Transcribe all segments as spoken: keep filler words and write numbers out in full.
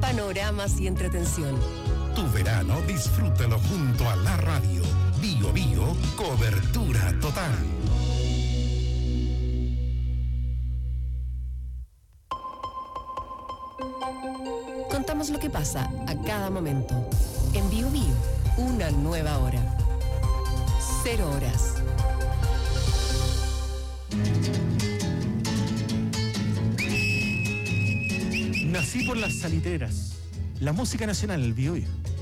panoramas y entretención. Tu verano disfrútalo junto a la radio. Bio Bio, cobertura total. Contamos lo que pasa a cada momento. En Bio Bio, una nueva hora. Cero horas. Nací por las salitreras. La música nacional, el Bio Bio.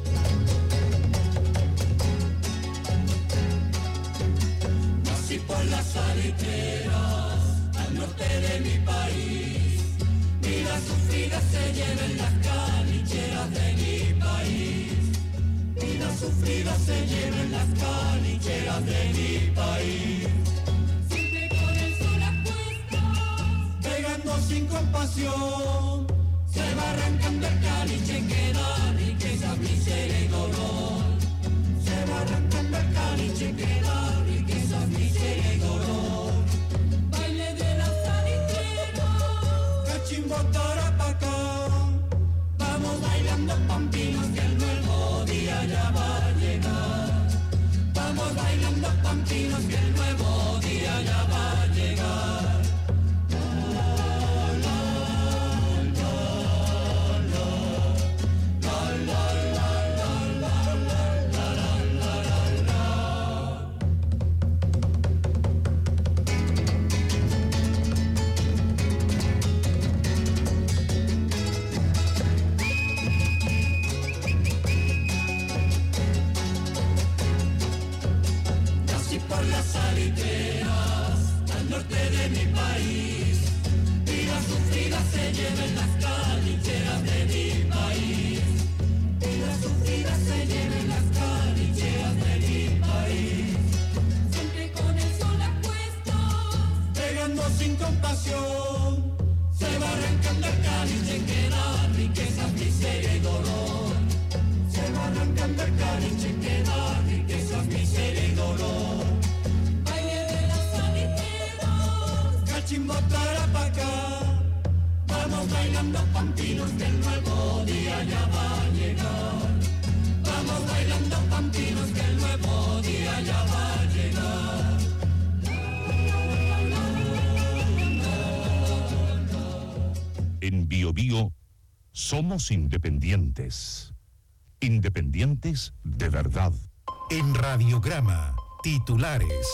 Nací por las salitreras, al norte de mi país. Vidas sufridas se lleven las canicheras de mi país. Vidas sufridas se lleven las canicheras de mi país. Siempre con el sol a cuestas, pegando sin compasión. Se va arrancando el caliche que da riqueza, miseria y dolor. Se va arrancando el caliche que da riqueza, miseria y dolor. Baile de la salitrera, cachimbo tarapacá. Vamos bailando pampinos que el nuevo día ya va a llegar. Vamos bailando pampinos que el nuevo día ya va a llegar. Por las salitreras, al norte de mi país, vidas sufridas se lleven las canicheras de mi país. Vidas sufridas se lleven las canicheras de mi país. Siempre con el sol a cuestas, pegando sin compasión. Se va arrancando el caliche que da riqueza, miseria y dolor. Se va arrancando el caliche que da riqueza, miseria y dolor. Cachimbo tarapacá, vamos bailando pampinos que el nuevo día ya va a llegar. Vamos bailando pampinos que el nuevo día ya va a llegar. En Bio Bio somos independientes. Independientes de verdad. En Radiograma, titulares.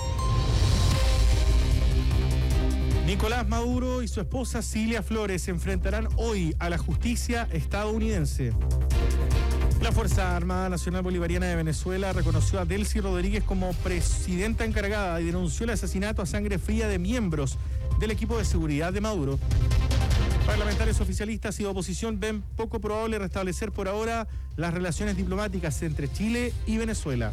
Nicolás Maduro y su esposa Cilia Flores se enfrentarán hoy a la justicia estadounidense. La Fuerza Armada Nacional Bolivariana de Venezuela reconoció a Delcy Rodríguez como presidenta encargada y denunció el asesinato a sangre fría de miembros del equipo de seguridad de Maduro. Parlamentarios oficialistas y de oposición ven poco probable restablecer por ahora las relaciones diplomáticas entre Chile y Venezuela.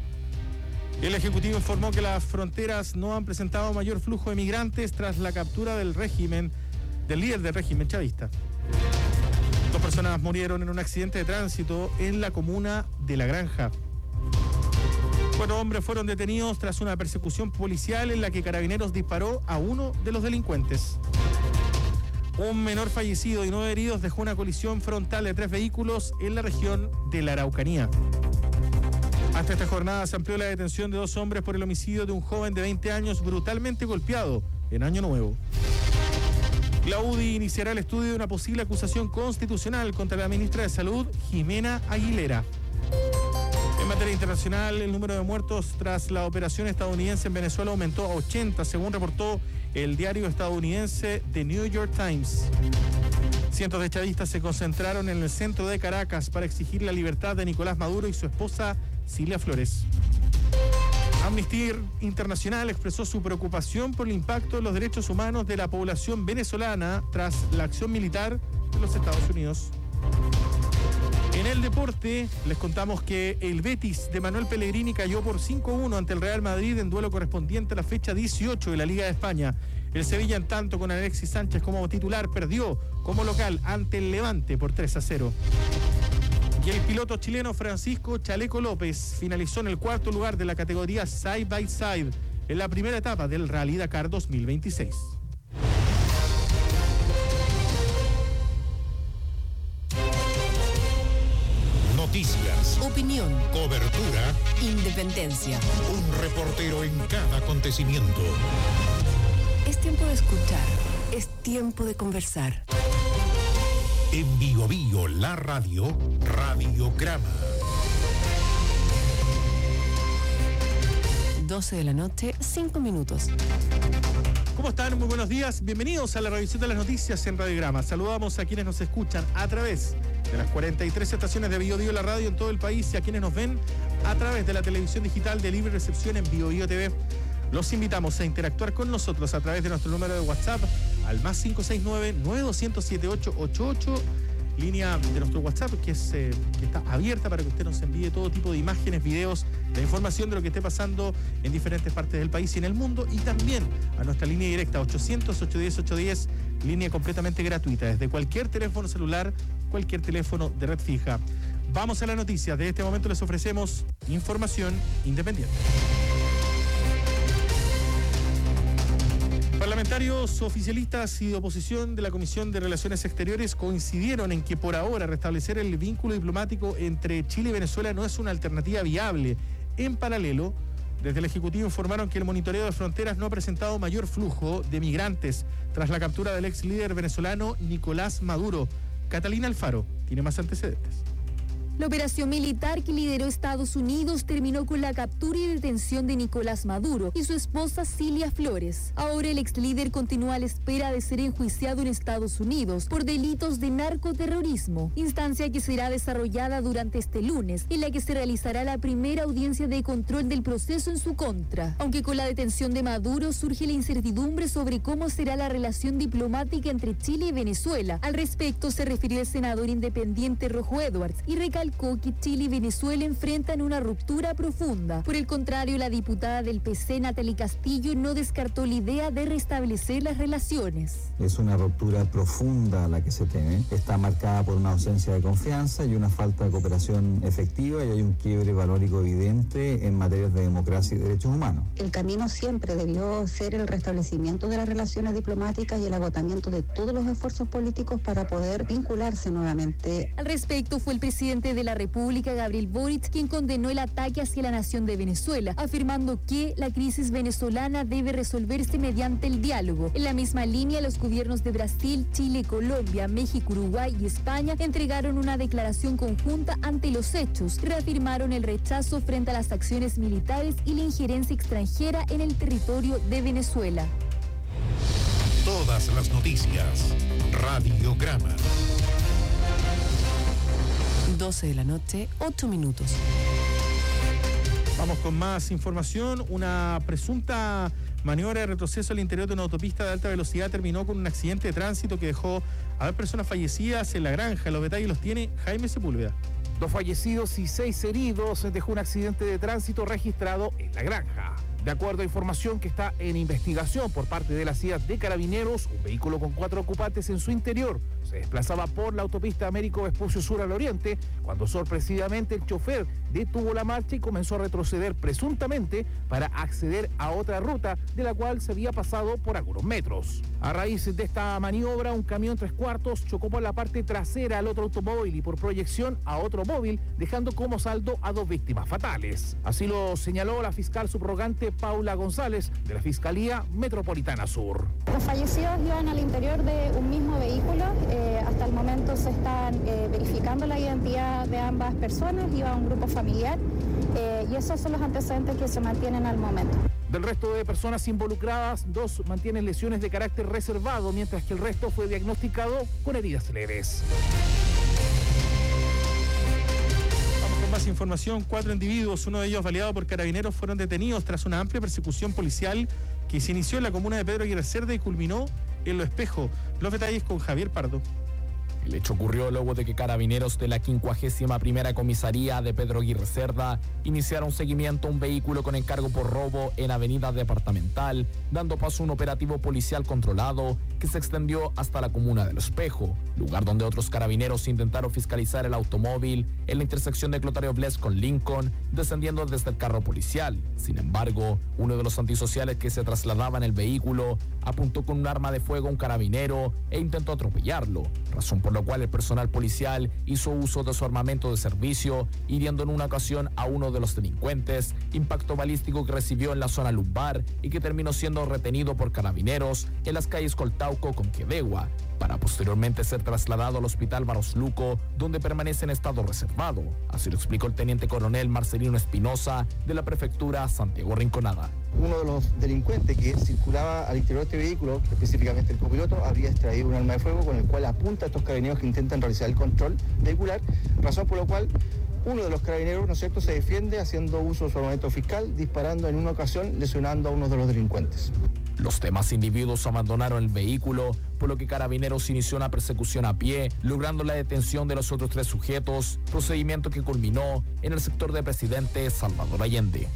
El Ejecutivo informó que las fronteras no han presentado mayor flujo de migrantes tras la captura del régimen, del líder del régimen chavista. Dos personas murieron en un accidente de tránsito en la comuna de La Granja. Cuatro hombres fueron detenidos tras una persecución policial en la que Carabineros disparó a uno de los delincuentes. Un menor fallecido y nueve heridos dejó una colisión frontal de tres vehículos en la región de la Araucanía. Hasta esta jornada se amplió la detención de dos hombres por el homicidio de un joven de veinte años brutalmente golpeado en Año Nuevo. La U D I iniciará el estudio de una posible acusación constitucional contra la ministra de Salud, Jimena Aguilera. En materia internacional, el número de muertos tras la operación estadounidense en Venezuela aumentó a ochenta, según reportó el diario estadounidense The New York Times. Cientos de chavistas se concentraron en el centro de Caracas para exigir la libertad de Nicolás Maduro y su esposa Cilia Flores. Amnistía Internacional expresó su preocupación por el impacto en los derechos humanos de la población venezolana tras la acción militar de los Estados Unidos. En el deporte, les contamos que el Betis de Manuel Pellegrini cayó por cinco a uno ante el Real Madrid en duelo correspondiente a la fecha dieciocho de la Liga de España. El Sevilla, en tanto, con Alexis Sánchez como titular, perdió como local ante el Levante por tres a cero. Y el piloto chileno Francisco Chaleco López finalizó en el cuarto lugar de la categoría Side by Side en la primera etapa del Rally Dakar dos mil veintiséis. Noticias, Opinión, cobertura, independencia. un reportero en cada acontecimiento. Es tiempo de escuchar, es tiempo de conversar. En Bio Bio, la radio, Radiograma. doce de la noche, cinco minutos. ¿Cómo están? Muy buenos días. Bienvenidos a la revisión de las noticias en Radiograma. Saludamos a quienes nos escuchan a través de las cuarenta y tres estaciones de Bio Bio, la radio en todo el país, y a quienes nos ven a través de la televisión digital de libre recepción en Bio Bio T V. Los invitamos a interactuar con nosotros a través de nuestro número de WhatsApp al más cinco seis nueve, nueve dos cero siete, ocho ocho ocho, línea de nuestro WhatsApp que, es, eh, que está abierta para que usted nos envíe todo tipo de imágenes, videos, de información de lo que esté pasando en diferentes partes del país y en el mundo, y también a nuestra línea directa ochocientos, ochocientos diez, ochocientos diez, línea completamente gratuita, desde cualquier teléfono celular, cualquier teléfono de red fija. Vamos a las noticias. De este momento les ofrecemos información independiente. Parlamentarios oficialistas y de oposición de la Comisión de Relaciones Exteriores coincidieron en que por ahora restablecer el vínculo diplomático entre Chile y Venezuela no es una alternativa viable. En paralelo, desde el Ejecutivo informaron que el monitoreo de fronteras no ha presentado mayor flujo de migrantes tras la captura del ex líder venezolano Nicolás Maduro. Catalina Alfaro tiene más antecedentes. La operación militar que lideró Estados Unidos terminó con la captura y detención de Nicolás Maduro y su esposa Cilia Flores. Ahora el ex líder continúa a la espera de ser enjuiciado en Estados Unidos por delitos de narcoterrorismo, instancia que será desarrollada durante este lunes, en la que se realizará la primera audiencia de control del proceso en su contra. Aunque con la detención de Maduro surge la incertidumbre sobre cómo será la relación diplomática entre Chile y Venezuela. Al respecto se refirió el senador independiente Rojo Edwards y recalcó que Chile y Venezuela enfrentan una ruptura profunda. Por el contrario, la diputada del P C, Natalie Castillo, no descartó la idea de restablecer las relaciones. Es una ruptura profunda la que se teme. Está marcada por una ausencia de confianza y una falta de cooperación efectiva, y hay un quiebre valórico evidente en materias de democracia y derechos humanos. El camino siempre debió ser el restablecimiento de las relaciones diplomáticas y el agotamiento de todos los esfuerzos políticos para poder vincularse nuevamente. Al respecto, fue el presidente de la República, Gabriel Boric, quien condenó el ataque hacia la nación de Venezuela, afirmando que la crisis venezolana debe resolverse mediante el diálogo. En la misma línea, los gobiernos de Brasil, Chile, Colombia, México, Uruguay y España entregaron una declaración conjunta ante los hechos. Reafirmaron el rechazo frente a las acciones militares y la injerencia extranjera en el territorio de Venezuela. Todas las noticias, Radiograma. doce de la noche, ocho minutos. Vamos con más información. Una presunta maniobra de retroceso al interior de una autopista de alta velocidad terminó con un accidente de tránsito que dejó a dos personas fallecidas en La Granja. Los detalles los tiene Jaime Sepúlveda. Dos fallecidos y seis heridos dejó un accidente de tránsito registrado en La Granja. De acuerdo a información que está en investigación por parte de la C I A de Carabineros, un vehículo con cuatro ocupantes en su interior se desplazaba por la autopista Américo Vespucio Sur al oriente cuando sorpresivamente el chofer detuvo la marcha y comenzó a retroceder presuntamente para acceder a otra ruta de la cual se había pasado por algunos metros. A raíz de esta maniobra, un camión tres cuartos chocó por la parte trasera al otro automóvil y por proyección a otro móvil, dejando como saldo a dos víctimas fatales. Así lo señaló la fiscal subrogante Paula González de la Fiscalía Metropolitana Sur. Los fallecidos iban al interior de un mismo vehículo. Eh, hasta el momento se están eh, verificando la identidad de ambas personas. Iba un grupo familiar eh, y esos son los antecedentes que se mantienen al momento. Del resto de personas involucradas, dos mantienen lesiones de carácter reservado, mientras que el resto fue diagnosticado con heridas leves. Más información, cuatro individuos, uno de ellos baleado por carabineros, fueron detenidos tras una amplia persecución policial que se inició en la comuna de Pedro Aguirre Cerda y culminó en Lo Espejo. Los detalles con Javier Pardo. El hecho ocurrió luego de que carabineros de la quincuagésima primera comisaría de Pedro Aguirre Cerda iniciaron seguimiento a un vehículo con encargo por robo en Avenida Departamental, dando paso a un operativo policial controlado que se extendió hasta la comuna del Espejo, lugar donde otros carabineros intentaron fiscalizar el automóvil en la intersección de Clotario Bles con Lincoln, descendiendo desde el carro policial. Sin embargo, uno de los antisociales que se trasladaba en el vehículo apuntó con un arma de fuego a un carabinero e intentó atropellarlo, razón por la cual el personal policial hizo uso de su armamento de servicio, hiriendo en una ocasión a uno de los delincuentes, impacto balístico que recibió en la zona lumbar y que terminó siendo retenido por carabineros en las calles Coltauco con Quedegua, para posteriormente ser trasladado al hospital Barros Luco, donde permanece en estado reservado. Así lo explicó el teniente coronel Marcelino Espinosa de la prefectura Santiago Rinconada. Uno de los delincuentes que circulaba al interior de este vehículo, específicamente el copiloto, habría extraído un arma de fuego con el cual apunta a estos carabineros que intentan realizar el control vehicular, razón por la cual uno de los carabineros, ¿no es cierto?, se defiende haciendo uso de su armamento fiscal, disparando en una ocasión, lesionando a uno de los delincuentes. Los demás individuos abandonaron el vehículo, por lo que Carabineros inició una persecución a pie, logrando la detención de los otros tres sujetos, procedimiento que culminó en el sector de Presidente Salvador Allende.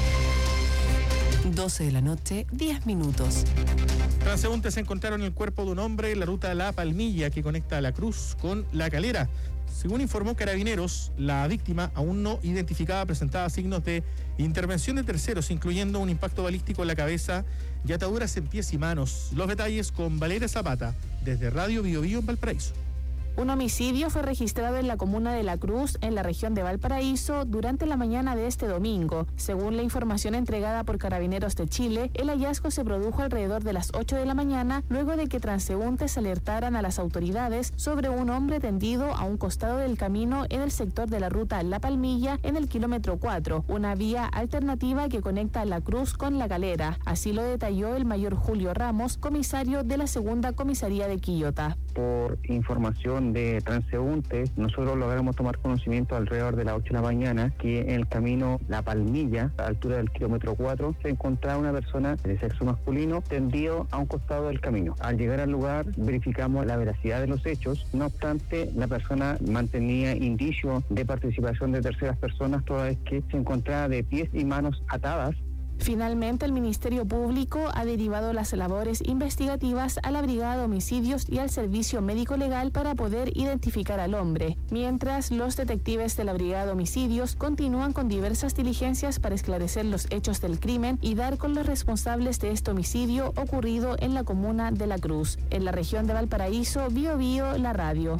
doce de la noche, diez minutos. Transeúntes encontraron el cuerpo de un hombre en la ruta La Palmilla que conecta La Cruz con La Calera. Según informó Carabineros, la víctima, aún no identificada, presentaba signos de intervención de terceros, incluyendo un impacto balístico en la cabeza y ataduras en pies y manos. Los detalles con Valeria Zapata, desde Radio Bio Bio en Valparaíso. Un homicidio fue registrado en la comuna de La Cruz, en la región de Valparaíso, durante la mañana de este domingo. Según la información entregada por Carabineros de Chile, el hallazgo se produjo alrededor de las ocho de la mañana, luego de que transeúntes alertaran a las autoridades sobre un hombre tendido a un costado del camino en el sector de la ruta La Palmilla, en el kilómetro cuatro, una vía alternativa que conecta La Cruz con La Calera. Así lo detalló el mayor Julio Ramos, comisario de la segunda comisaría de Quillota. Por información de transeúntes, nosotros logramos tomar conocimiento alrededor de las ocho de la mañana que en el camino La Palmilla, a la altura del kilómetro cuatro, se encontraba una persona de sexo masculino tendido a un costado del camino. Al llegar al lugar verificamos la veracidad de los hechos, no obstante la persona mantenía indicios de participación de terceras personas toda vez que se encontraba de pies y manos atadas. Finalmente, el Ministerio Público ha derivado las labores investigativas a la Brigada de Homicidios y al Servicio Médico Legal para poder identificar al hombre, mientras los detectives de la Brigada de Homicidios continúan con diversas diligencias para esclarecer los hechos del crimen y dar con los responsables de este homicidio ocurrido en la comuna de La Cruz. En la región de Valparaíso, Bio Bio, la radio.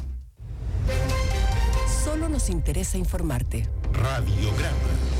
Solo nos interesa informarte. Radiograma.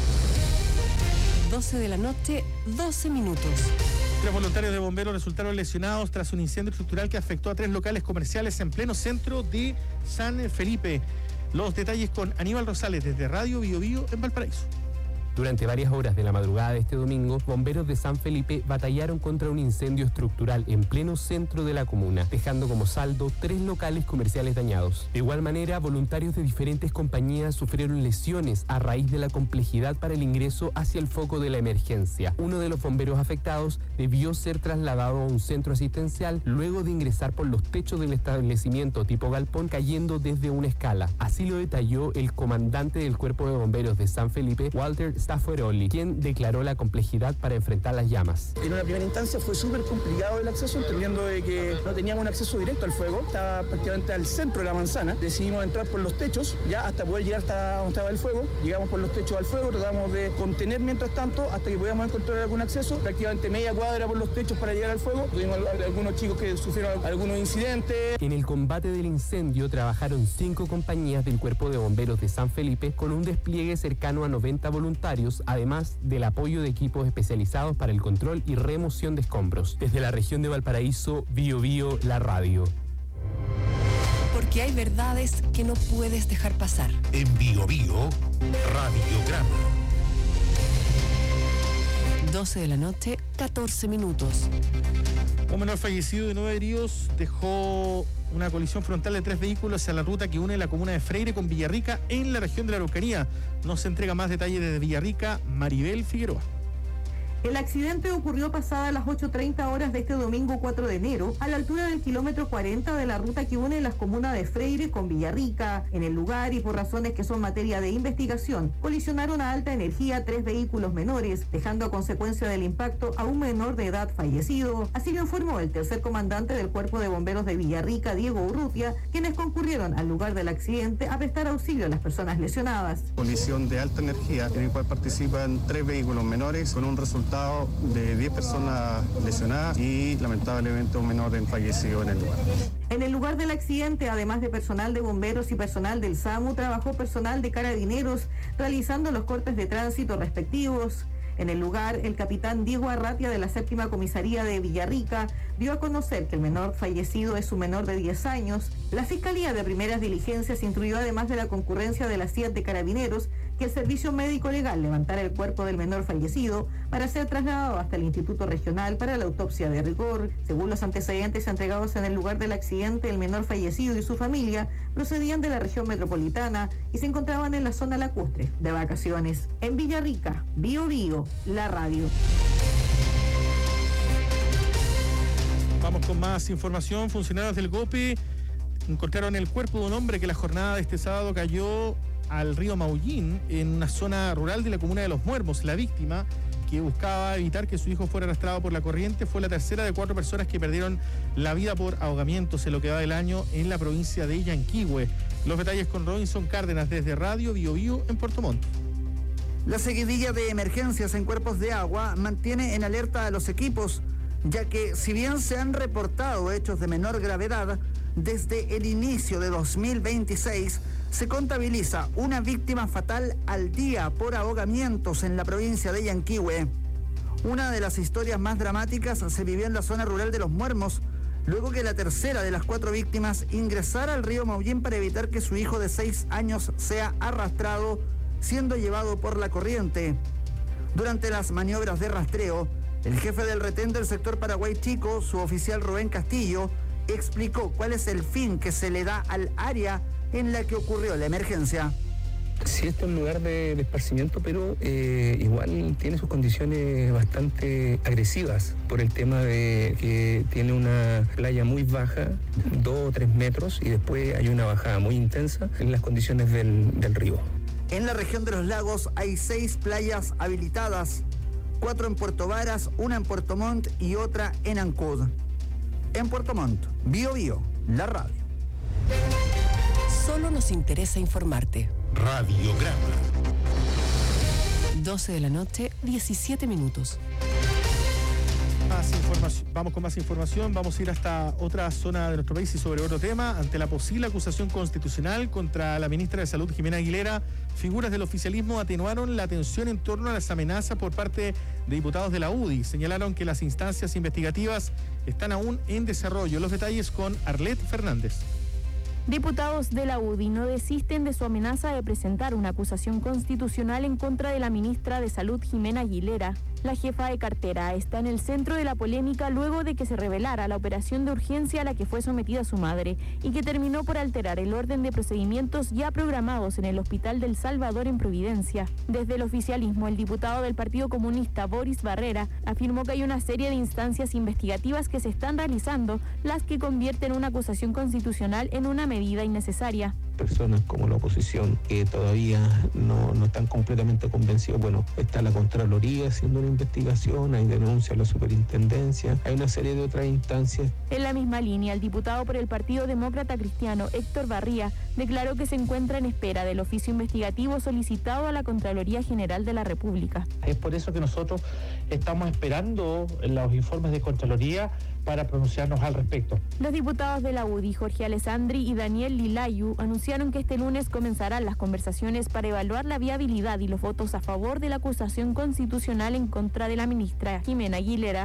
doce de la noche, doce minutos. Tres voluntarios de bomberos resultaron lesionados tras un incendio estructural que afectó a tres locales comerciales en pleno centro de San Felipe. Los detalles con Aníbal Rosales desde Radio Bio Bio en Valparaíso. Durante varias horas de la madrugada de este domingo, bomberos de San Felipe batallaron contra un incendio estructural en pleno centro de la comuna, dejando como saldo tres locales comerciales dañados. De igual manera, voluntarios de diferentes compañías sufrieron lesiones a raíz de la complejidad para el ingreso hacia el foco de la emergencia. Uno de los bomberos afectados debió ser trasladado a un centro asistencial luego de ingresar por los techos del establecimiento tipo galpón, cayendo desde una escala. Así lo detalló el comandante del Cuerpo de Bomberos de San Felipe, Walter Staffaroli, quien declaró la complejidad para enfrentar las llamas. En una primera instancia fue súper complicado el acceso, entendiendo de que no teníamos un acceso directo al fuego, estaba prácticamente al centro de la manzana. Decidimos entrar por los techos, ya hasta poder llegar hasta donde estaba el fuego. Llegamos por los techos al fuego, tratamos de contener mientras tanto hasta que podíamos encontrar algún acceso, prácticamente media cuadra por los techos para llegar al fuego. Tuvimos algunos chicos que sufrieron algunos incidentes. En el combate del incendio trabajaron cinco compañías del Cuerpo de Bomberos de San Felipe con un despliegue cercano a noventa voluntarios, además del apoyo de equipos especializados para el control y remoción de escombros. Desde la región de Valparaíso, Bio Bio, la radio. Porque hay verdades que no puedes dejar pasar. En Bio Bio, Radiograma. doce de la noche, catorce minutos. Un menor fallecido y nueve heridos dejó una colisión frontal de tres vehículos en la ruta que une la comuna de Freire con Villarrica en la región de la Araucanía. Nos entrega más detalles desde Villarrica, Maribel Figueroa. El accidente ocurrió pasada las ocho treinta horas de este domingo cuatro de enero, a la altura del kilómetro cuarenta de la ruta que une las comunas de Freire con Villarrica. En el lugar, y por razones que son materia de investigación, colisionaron a alta energía tres vehículos menores, dejando a consecuencia del impacto a un menor de edad fallecido. Así lo informó el tercer comandante del Cuerpo de Bomberos de Villarrica, Diego Urrutia, quienes concurrieron al lugar del accidente a prestar auxilio a las personas lesionadas. Colisión de alta energía, en el cual participan tres vehículos menores, con un resultado de diez personas lesionadas y lamentablemente un menor fallecido en el lugar. En el lugar del accidente, además de personal de bomberos y personal del SAMU, trabajó personal de carabineros realizando los cortes de tránsito respectivos. En el lugar, el capitán Diego Arratia de la séptima comisaría de Villarrica dio a conocer que el menor fallecido es un menor de diez años. La Fiscalía de Primeras Diligencias instruyó, además de la concurrencia de la C I A T de Carabineros, que el Servicio Médico Legal levantara el cuerpo del menor fallecido para ser trasladado hasta el Instituto Regional para la autopsia de rigor. Según los antecedentes entregados en el lugar del accidente, el menor fallecido y su familia procedían de la región metropolitana y se encontraban en la zona lacustre de vacaciones. En Villarrica, Bio Bio, la radio. Vamos con más información. Funcionarios del GOPE encontraron el cuerpo de un hombre que la jornada de este sábado cayó al río Maullín, en una zona rural de la comuna de Los Muermos. La víctima, que buscaba evitar que su hijo fuera arrastrado por la corriente, fue la tercera de cuatro personas que perdieron la vida por ahogamientos en lo que va del año en la provincia de Yanquihue. Los detalles con Robinson Cárdenas desde Radio Bio Bio en Puerto Montt. La seguidilla de emergencias en cuerpos de agua mantiene en alerta a los equipos, ya que si bien se han reportado hechos de menor gravedad, desde el inicio de dos mil veintiséis se contabiliza una víctima fatal al día por ahogamientos en la provincia de Yanquihue. Una de las historias más dramáticas se vivió en la zona rural de Los Muermos, luego que la tercera de las cuatro víctimas ingresara al río Maullín para evitar que su hijo de seis años sea arrastrado, siendo llevado por la corriente. Durante las maniobras de rastreo, el jefe del retén del sector Paraguay Chico, su oficial Rubén Castillo, explicó cuál es el fin que se le da al área en la que ocurrió la emergencia. Sí, esto es un lugar de, de esparcimiento, pero eh, igual tiene sus condiciones bastante agresivas por el tema de que tiene una playa muy baja, dos o tres metros, y después hay una bajada muy intensa en las condiciones del, del río. En la región de los lagos hay seis playas habilitadas, cuatro en Puerto Varas, una en Puerto Montt y otra en Ancud. En Puerto Montt, Bio Bio, la radio. Solo nos interesa informarte. Radiograma. doce de la noche, diecisiete minutos. Más información. Vamos con más información. Vamos a ir hasta otra zona de nuestro país y sobre otro tema. Ante la posible acusación constitucional contra la ministra de Salud, Jimena Aguilera, figuras del oficialismo atenuaron la tensión en torno a las amenazas por parte de diputados de la U D I. Señalaron que las instancias investigativas están aún en desarrollo. Los detalles con Arlet Fernández. Diputados de la U D I no desisten de su amenaza de presentar una acusación constitucional en contra de la ministra de Salud, Jimena Aguilera. La jefa de cartera está en el centro de la polémica luego de que se revelara la operación de urgencia a la que fue sometida su madre y que terminó por alterar el orden de procedimientos ya programados en el Hospital del Salvador en Providencia. Desde el oficialismo, el diputado del Partido Comunista, Boris Barrera, afirmó que hay una serie de instancias investigativas que se están realizando, las que convierten una acusación constitucional en una medida innecesaria. Personas como la oposición que todavía no, no están completamente convencidos. Bueno, está la Contraloría haciendo una investigación, hay denuncia a la Superintendencia, hay una serie de otras instancias. En la misma línea, el diputado por el Partido Demócrata Cristiano, Héctor Barría, declaró que se encuentra en espera del oficio investigativo solicitado a la Contraloría General de la República. Es por eso que nosotros estamos esperando los informes de Contraloría para pronunciarnos al respecto. Los diputados de la U D I, Jorge Alessandri y Daniel Lilayu, anunciaron que este lunes comenzarán las conversaciones para evaluar la viabilidad y los votos a favor de la acusación constitucional en contra de la ministra Jimena Aguilera.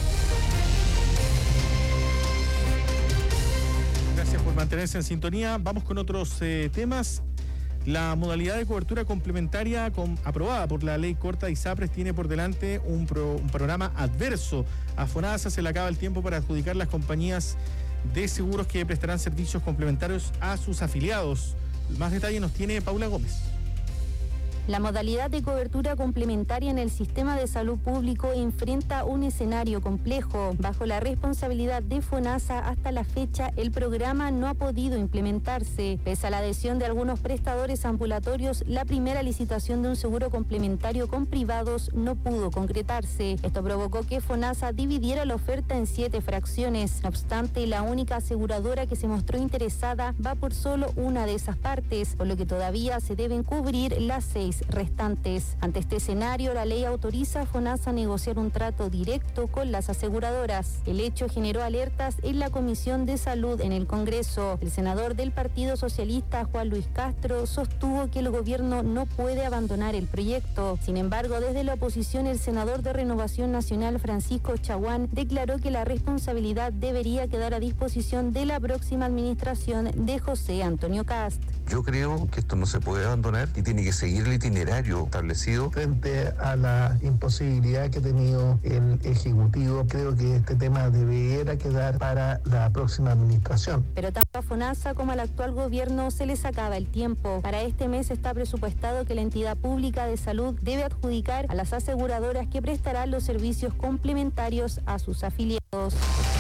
Gracias por mantenerse en sintonía. Vamos con otros eh, temas. La modalidad de cobertura complementaria con, aprobada por la ley corta de ISAPRES tiene por delante un, pro, un programa adverso. A FONASA se le acaba el tiempo para adjudicar las compañías de seguros que prestarán servicios complementarios a sus afiliados. Más detalles nos tiene Paula Gómez. La modalidad de cobertura complementaria en el sistema de salud público enfrenta un escenario complejo. Bajo la responsabilidad de FONASA, hasta la fecha el programa no ha podido implementarse. Pese a la adhesión de algunos prestadores ambulatorios, la primera licitación de un seguro complementario con privados no pudo concretarse. Esto provocó que FONASA dividiera la oferta en siete fracciones. No obstante, la única aseguradora que se mostró interesada va por solo una de esas partes, por lo que todavía se deben cubrir las seis restantes. Ante este escenario, la ley autoriza a FONASA a negociar un trato directo con las aseguradoras. El hecho generó alertas en la Comisión de Salud en el Congreso. El senador del Partido Socialista, Juan Luis Castro, sostuvo que el gobierno no puede abandonar el proyecto. Sin embargo, desde la oposición, el senador de Renovación Nacional, Francisco Chaguán, declaró que la responsabilidad debería quedar a disposición de la próxima administración de José Antonio Kast. Yo creo que esto no se puede abandonar y tiene que seguir el itinerario establecido. Frente a la imposibilidad que ha tenido el Ejecutivo, creo que este tema debiera quedar para la próxima administración. Pero tanto a FONASA como al actual gobierno se les acaba el tiempo. Para este mes está presupuestado que la entidad pública de salud debe adjudicar a las aseguradoras que prestarán los servicios complementarios a sus afiliados.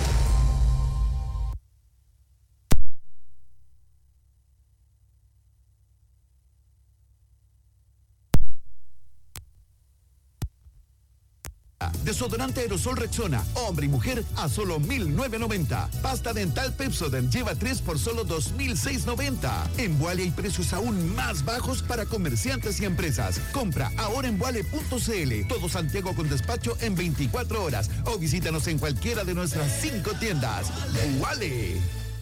Desodorante aerosol Rexona, hombre y mujer a solo mil novecientos noventa. Pasta dental Pepsodent lleva tres por solo dos mil seiscientos noventa. En Vuale hay precios aún más bajos para comerciantes y empresas. Compra ahora en vuale punto cl. Todo Santiago con despacho en veinticuatro horas o visítanos en cualquiera de nuestras cinco tiendas. Vuale.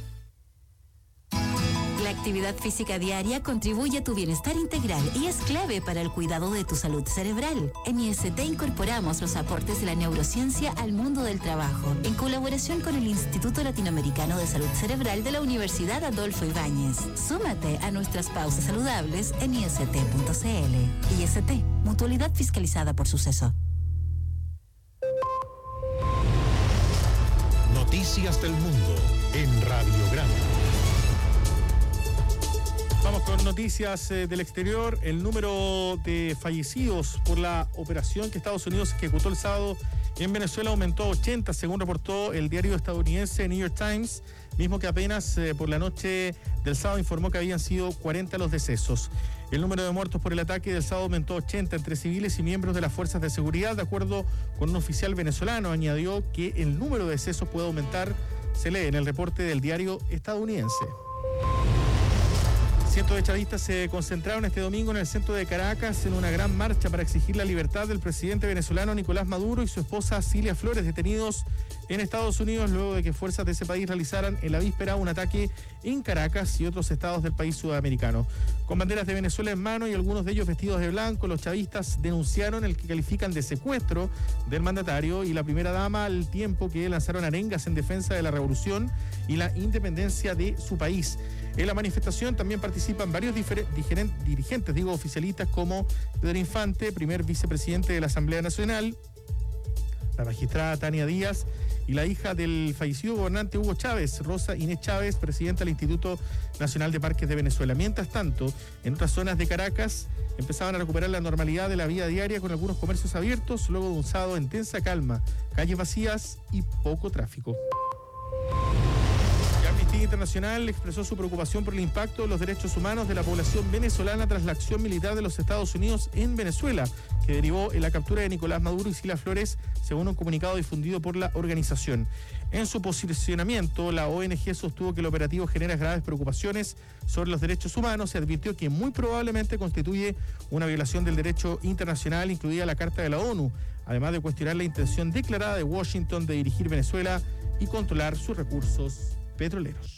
La actividad física diaria contribuye a tu bienestar integral y es clave para el cuidado de tu salud cerebral. En I S T incorporamos los aportes de la neurociencia al mundo del trabajo, en colaboración con el Instituto Latinoamericano de Salud Cerebral de la Universidad Adolfo Ibáñez. Súmate a nuestras pausas saludables en I S T punto cl. I S T, mutualidad fiscalizada por Suceso. Noticias del mundo en Radiograma. Vamos con noticias eh, del exterior. El número de fallecidos por la operación que Estados Unidos ejecutó el sábado en Venezuela aumentó a ochenta, según reportó el diario estadounidense New York Times, mismo que apenas eh, por la noche del sábado informó que habían sido cuarenta los decesos. El número de muertos por el ataque del sábado aumentó a ochenta entre civiles y miembros de las fuerzas de seguridad, de acuerdo con un oficial venezolano. Añadió que el número de decesos puede aumentar, se lee en el reporte del diario estadounidense. Cientos de chavistas se concentraron este domingo en el centro de Caracas en una gran marcha para exigir la libertad del presidente venezolano Nicolás Maduro y su esposa Cilia Flores, detenidos en Estados Unidos luego de que fuerzas de ese país realizaran en la víspera un ataque en Caracas y otros estados del país sudamericano. Con banderas de Venezuela en mano y algunos de ellos vestidos de blanco, los chavistas denunciaron el que califican de secuestro del mandatario y la primera dama, al tiempo que lanzaron arengas en defensa de la revolución y la independencia de su país. En la manifestación también participan varios dirigentes, digo, oficialistas, como Pedro Infante, primer vicepresidente de la Asamblea Nacional, la magistrada Tania Díaz y la hija del fallecido gobernante Hugo Chávez, Rosa Inés Chávez, presidenta del Instituto Nacional de Parques de Venezuela. Mientras tanto, en otras zonas de Caracas empezaban a recuperar la normalidad de la vida diaria con algunos comercios abiertos, luego de un sábado en tensa calma, calles vacías y poco tráfico. Amnistía Internacional expresó su preocupación por el impacto de los derechos humanos de la población venezolana tras la acción militar de los Estados Unidos en Venezuela, que derivó en la captura de Nicolás Maduro y Cilia Flores, según un comunicado difundido por la organización. En su posicionamiento, la O N G sostuvo que el operativo genera graves preocupaciones sobre los derechos humanos y advirtió que muy probablemente constituye una violación del derecho internacional, incluida la Carta de la ONU, además de cuestionar la intención declarada de Washington de dirigir Venezuela y controlar sus recursos petroleros.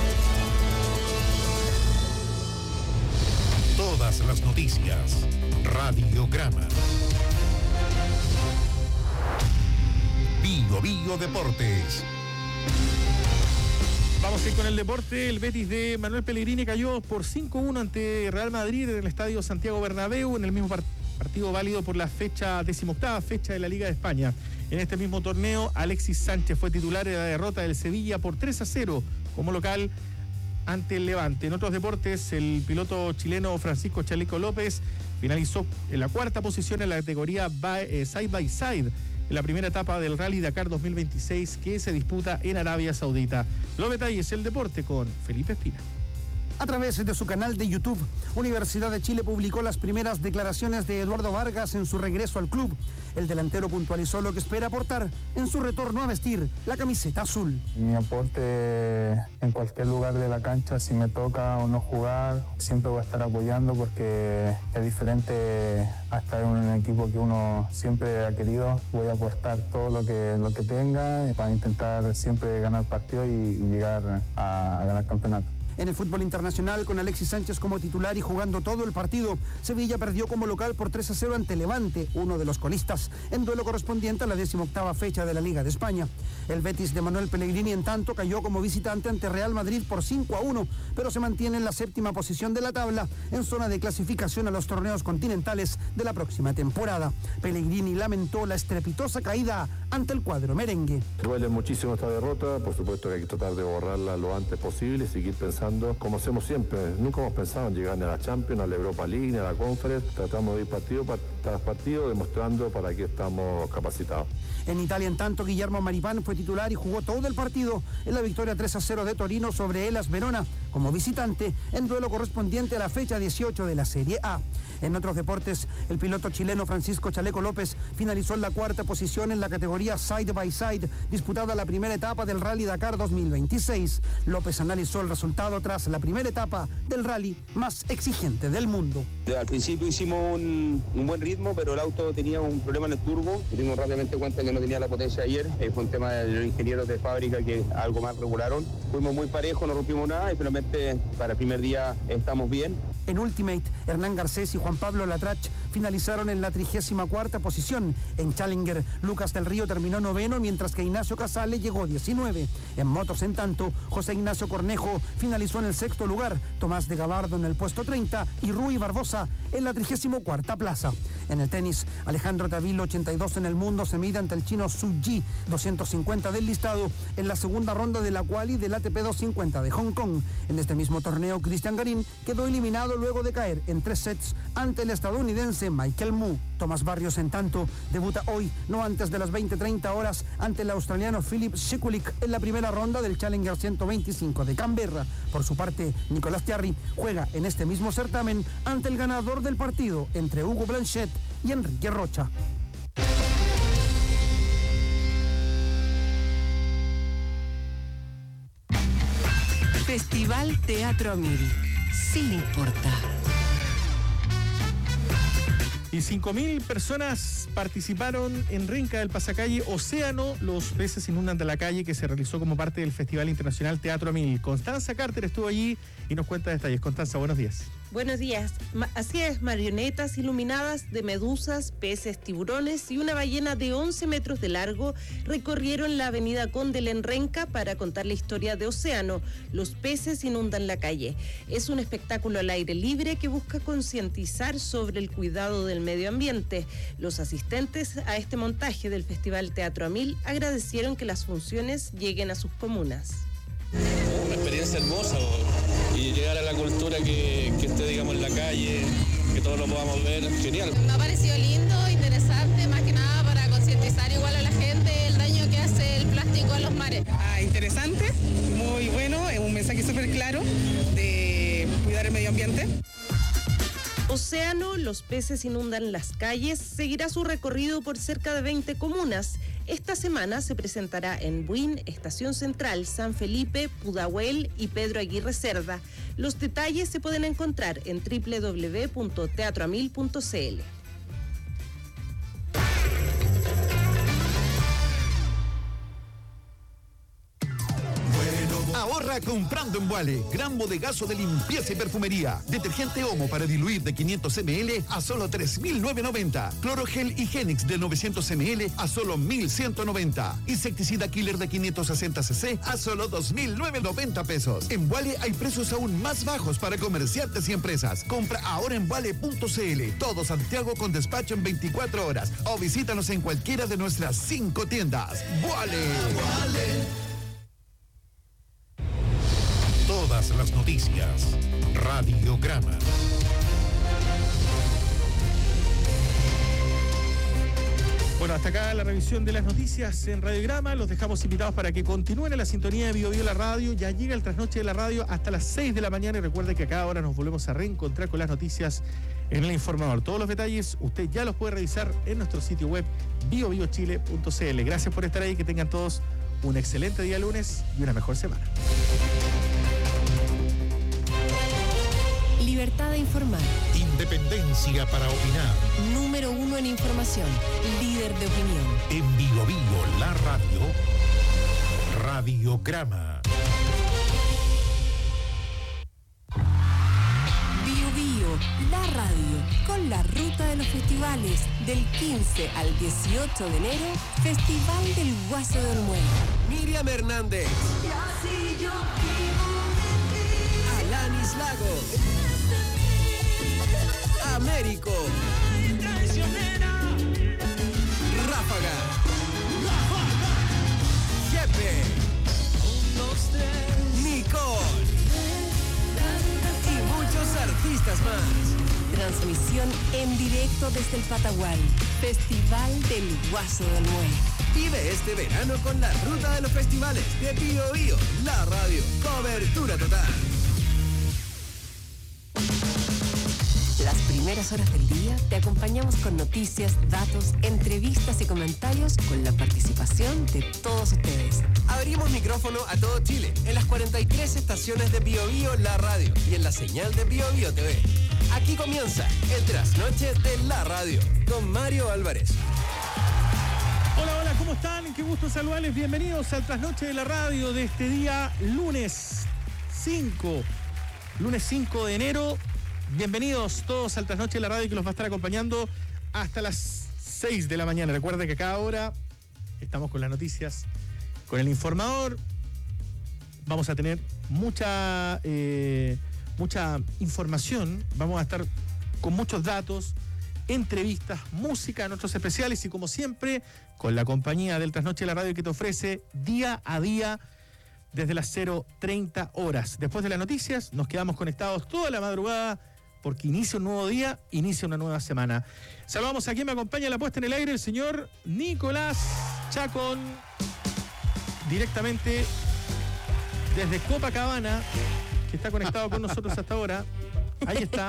Todas las noticias. Radiograma. Bio Bio Deportes. Vamos a ir con el deporte. El Betis de Manuel Pellegrini cayó por cinco uno ante Real Madrid en el estadio Santiago Bernabéu en el mismo part- partido válido por la fecha decimoctava fecha de la Liga de España. En este mismo torneo, Alexis Sánchez fue titular en la derrota del Sevilla por tres a cero como local ante el Levante. En otros deportes, el piloto chileno Francisco Chaleco López finalizó en la cuarta posición en la categoría by, eh, Side by Side en la primera etapa del Rally Dakar dos mil veintiséis que se disputa en Arabia Saudita. Los detalles del deporte con Felipe Espina. A través de su canal de YouTube, Universidad de Chile publicó las primeras declaraciones de Eduardo Vargas en su regreso al club. El delantero puntualizó lo que espera aportar en su retorno a vestir la camiseta azul. Mi aporte en cualquier lugar de la cancha, si me toca o no jugar, siempre voy a estar apoyando porque es diferente a estar en un equipo que uno siempre ha querido. Voy a aportar todo lo que, lo que tenga para intentar siempre ganar partidos y, y llegar a, a ganar campeonato. En el fútbol internacional, con Alexis Sánchez como titular y jugando todo el partido, Sevilla perdió como local por tres a cero ante Levante, uno de los colistas, en duelo correspondiente a la decimoctava fecha de la Liga de España. El Betis de Manuel Pellegrini, en tanto, cayó como visitante ante Real Madrid por cinco a uno, pero se mantiene en la séptima posición de la tabla, en zona de clasificación a los torneos continentales de la próxima temporada. Pellegrini lamentó la estrepitosa caída ante el cuadro merengue. Duele muchísimo esta derrota, por supuesto que hay que tratar de borrarla lo antes posible y seguir pensando como hacemos siempre. Nunca hemos pensado en llegar a la Champions, a la Europa League, a la Conference. Tratamos de ir partido tras partido demostrando para qué estamos capacitados. En Italia, en tanto, Guillermo Maripán fue titular y jugó todo el partido en la victoria tres a cero de Torino sobre Hellas Verona como visitante en duelo correspondiente a la fecha dieciocho de la Serie A. En otros deportes, el piloto chileno Francisco Chaleco López finalizó en la cuarta posición en la categoría Side by Side, disputada la primera etapa del Rally Dakar dos mil veintiséis. López analizó el resultado tras la primera etapa del rally más exigente del mundo. Al principio hicimos un, un buen ritmo, pero el auto tenía un problema en el turbo. Nos dimos rápidamente cuenta que no tenía la potencia ayer. Eh, fue un tema de los ingenieros de fábrica que algo más regularon. Fuimos muy parejos, no rompimos nada y finalmente para el primer día estamos bien. En Ultimate, Hernán Garcés y Juan Pablo Latrach finalizaron en la trigésima cuarta posición. En Challenger, Lucas del Río terminó noveno, mientras que Ignacio Casale llegó diecinueve. En motos, en tanto, José Ignacio Cornejo finalizó en el sexto lugar, Tomás de Gabardo en el puesto treinta y Rui Barbosa en la trigésima cuarta plaza. En el tenis, Alejandro Tavilo, ochenta y dos en el mundo, se mide ante el chino Su Ji, doscientos cincuenta del listado, en la segunda ronda de la quali del A T P doscientos cincuenta de Hong Kong. En este mismo torneo, Cristian Garín quedó eliminado luego de caer en tres sets ante el estadounidense Michael Mu. Tomás Barrios, en tanto, debuta hoy, no antes de las veinte treinta horas, ante el australiano Philip Sikulik en la primera ronda del Challenger ciento veinticinco de Canberra. Por su parte, Nicolás Tiarri juega en este mismo certamen ante el ganador del partido entre Hugo Blanchet y Enrique Rocha. Festival Teatro a Mil. Sí importa. Y cinco mil personas participaron en Renca del Pasacalle Océano, los peces inundan de la calle, que se realizó como parte del Festival Internacional Teatro a Mil. Constanza Carter estuvo allí y nos cuenta detalles. Constanza, buenos días. Buenos días. Ma- así es, marionetas iluminadas de medusas, peces, tiburones y una ballena de once metros de largo recorrieron la avenida Condel en Renca para contar la historia de Océano. Los peces inundan la calle. Es un espectáculo al aire libre que busca concientizar sobre el cuidado del medio ambiente. Los asistentes a este montaje del Festival Teatro a Mil agradecieron que las funciones lleguen a sus comunas. Una experiencia hermosa, y llegar a la cultura que, que esté, digamos, en la calle, que todos lo podamos ver, genial. Me ha parecido lindo, interesante, más que nada para concientizar igual a la gente el daño que hace el plástico a los mares. Ah, interesante, muy bueno, es un mensaje súper claro de cuidar el medio ambiente. Océano, los peces inundan las calles, seguirá su recorrido por cerca de veinte comunas. Esta semana se presentará en Buin, Estación Central, San Felipe, Pudahuel y Pedro Aguirre Cerda. Los detalles se pueden encontrar en doble u doble u doble u punto teatro a mil punto c l. Ahorra comprando en Wale. Gran bodegazo de limpieza y perfumería. Detergente Omo para diluir de quinientos mililitros a solo tres mil novecientos noventa. Clorogel Higienix de novecientos mililitros a solo mil ciento noventa. Insecticida Killer de quinientos sesenta centilitros a solo dos mil novecientos noventa pesos. En Wale hay precios aún más bajos para comerciantes y empresas. Compra ahora en wale punto c l. Todo Santiago con despacho en veinticuatro horas. O visítanos en cualquiera de nuestras cinco tiendas. Wale. Todas las noticias noticias. Radiograma. Bueno, hasta acá la revisión de las noticias en Radiograma. Los dejamos invitados para que continúen en la sintonía de Bio Bio la radio. Ya llega el trasnoche de la radio hasta las seis de la mañana y recuerde que a cada hora nos volvemos a reencontrar con las noticias en el informador. Todos los detalles usted ya los puede revisar en nuestro sitio web bio bio chile punto c l. Gracias por estar ahí, que tengan todos un excelente día lunes y una mejor semana. Libertad de informar. Independencia para opinar. Número uno en información. Líder de opinión. En Bio Bio la radio. Radiograma. Bio Bio la radio. Con la ruta de los festivales. Del quince al dieciocho de enero. Festival del Guaso de Olmué. Miriam Hernández. Alanis Lagos. Américo. Ráfaga. Jefe. Nicole. Y muchos artistas más. Transmisión en directo desde el Patagual. Festival del Guaso de Olmué. Vive este verano con la ruta de los festivales de Bio Bio, la radio. Cobertura total. Las primeras horas del día te acompañamos con noticias, datos, entrevistas y comentarios con la participación de todos ustedes. Abrimos micrófono a todo Chile en las cuarenta y tres estaciones de Bio Bio la radio y en la señal de Bio Bio T V. Aquí comienza el trasnoche de la radio con Mario Álvarez. Hola, hola, ¿cómo están? Qué gusto saludarles. Bienvenidos al trasnoche de la radio de este día lunes cinco. Lunes cinco de enero. Bienvenidos todos al trasnoche de la radio que los va a estar acompañando hasta las seis de la mañana. Recuerden que a cada hora estamos con las noticias, con el informador. Vamos a tener mucha, eh, mucha información. Vamos a estar con muchos datos, entrevistas, música, nuestros especiales y como siempre con la compañía del trasnoche de la radio que te ofrece día a día desde las cero treinta horas. Después de las noticias nos quedamos conectados toda la madrugada porque inicia un nuevo día, inicia una nueva semana. Saludamos a quien me acompaña en la puesta en el aire, el señor Nicolás Chacón, directamente desde Copacabana, que está conectado con nosotros hasta ahora. Ahí está.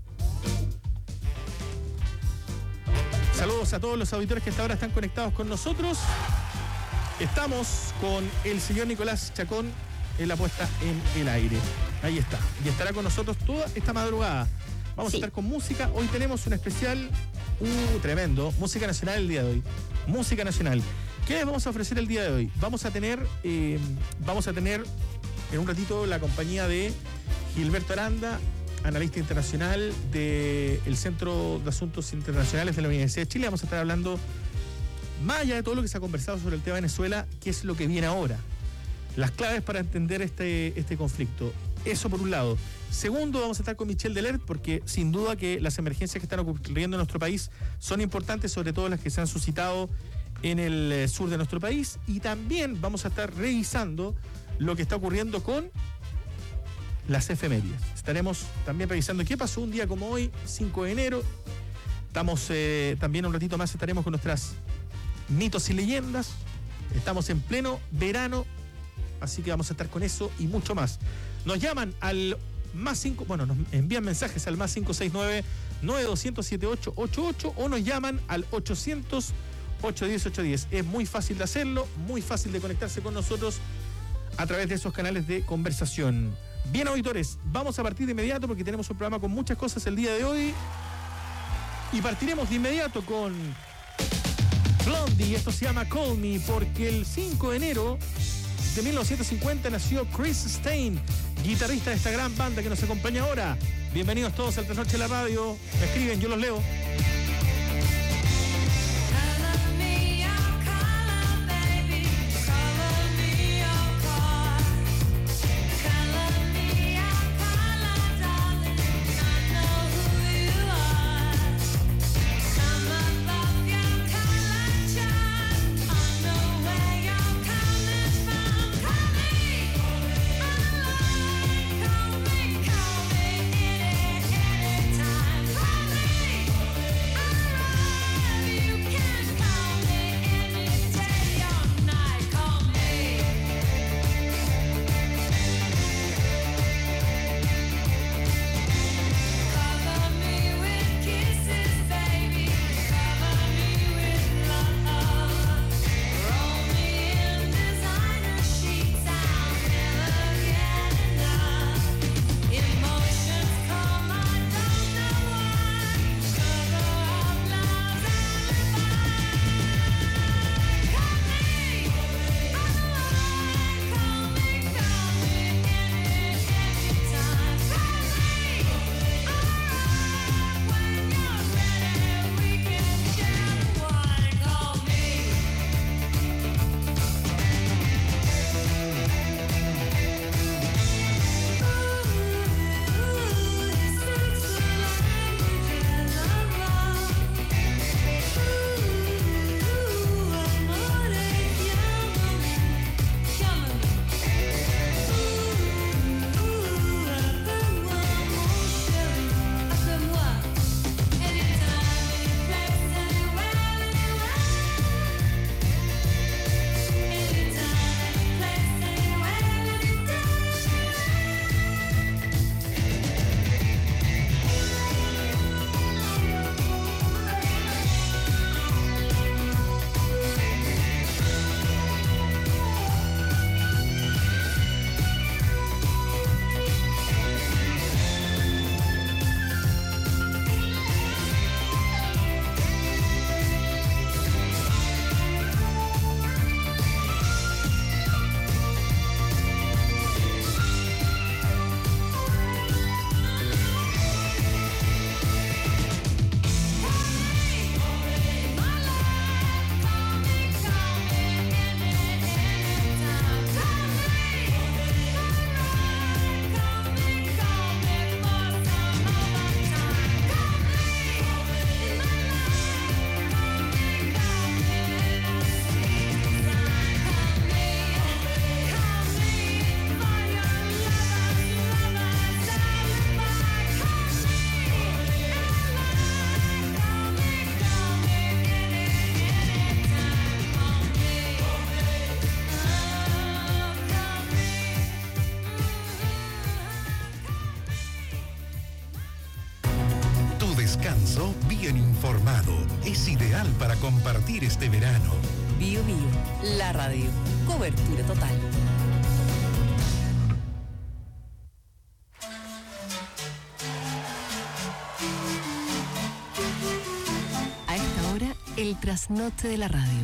Saludos a todos los auditores que hasta ahora están conectados con nosotros. Estamos con el señor Nicolás Chacón en la puesta en el aire. Ahí está. Y estará con nosotros toda esta madrugada. Vamos sí. a estar con música. Hoy tenemos un especial uh, tremendo. Música nacional el día de hoy. Música nacional. ¿Qué les vamos a ofrecer el día de hoy? Vamos a tener, eh, vamos a tener en un ratito la compañía de Gilberto Aranda, analista internacional del Centro de Asuntos Internacionales de la Universidad de Chile. Vamos a estar hablando, más allá de todo lo que se ha conversado sobre el tema de Venezuela, qué es lo que viene ahora. Las claves para entender este, este conflicto. Eso por un lado. Segundo, vamos a estar con Michelle Delert porque sin duda que las emergencias que están ocurriendo en nuestro país son importantes, sobre todo las que se han suscitado en el sur de nuestro país. Y también vamos a estar revisando lo que está ocurriendo con las efemérides. Estaremos también revisando qué pasó un día como hoy, cinco de enero. Estamos eh, también un ratito más estaremos con nuestras mitos y leyendas. Estamos en pleno verano, así que vamos a estar con eso y mucho más. Nos llaman al más cinco, bueno, nos envían mensajes al más cinco seis nueve, nueve dos cero siete ocho ocho ocho o nos llaman al ochocientos, ochocientos diez, ochocientos diez. Es muy fácil de hacerlo, muy fácil de conectarse con nosotros a través de esos canales de conversación. Bien, auditores, vamos a partir de inmediato porque tenemos un programa con muchas cosas el día de hoy. Y partiremos de inmediato con Blondie, esto se llama Call Me, porque el cinco de enero de mil novecientos cincuenta nació Chris Stein, guitarrista de esta gran banda que nos acompaña ahora. Bienvenidos todos al Trasnoche de la Radio. Me escriben, yo los leo. Manso, bien informado. Es ideal para compartir este verano. Bio Bio, la radio. Cobertura total. A esta hora, el trasnoche de la radio.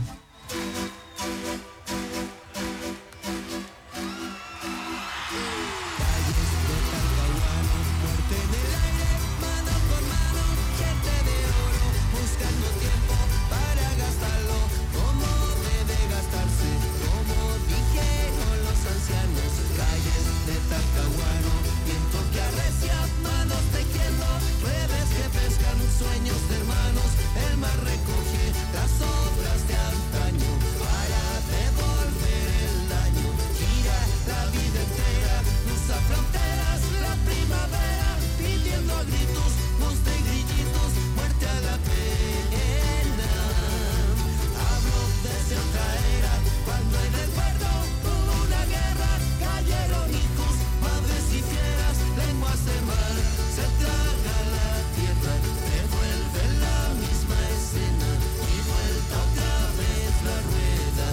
Sueños de hermanos, el mar recoge las obras de antaño para devolver el daño. Gira la vida entera, cruza fronteras, la primavera, pidiendo a gritos, voz de grillitos, muerte a la pena. Hablo desde otra era, cuando en el puerto hubo una guerra, cayeron hijos, madres y fieras, lenguas de mar, se traga la tierra. Vuelve la misma escena y vuelta otra vez la rueda.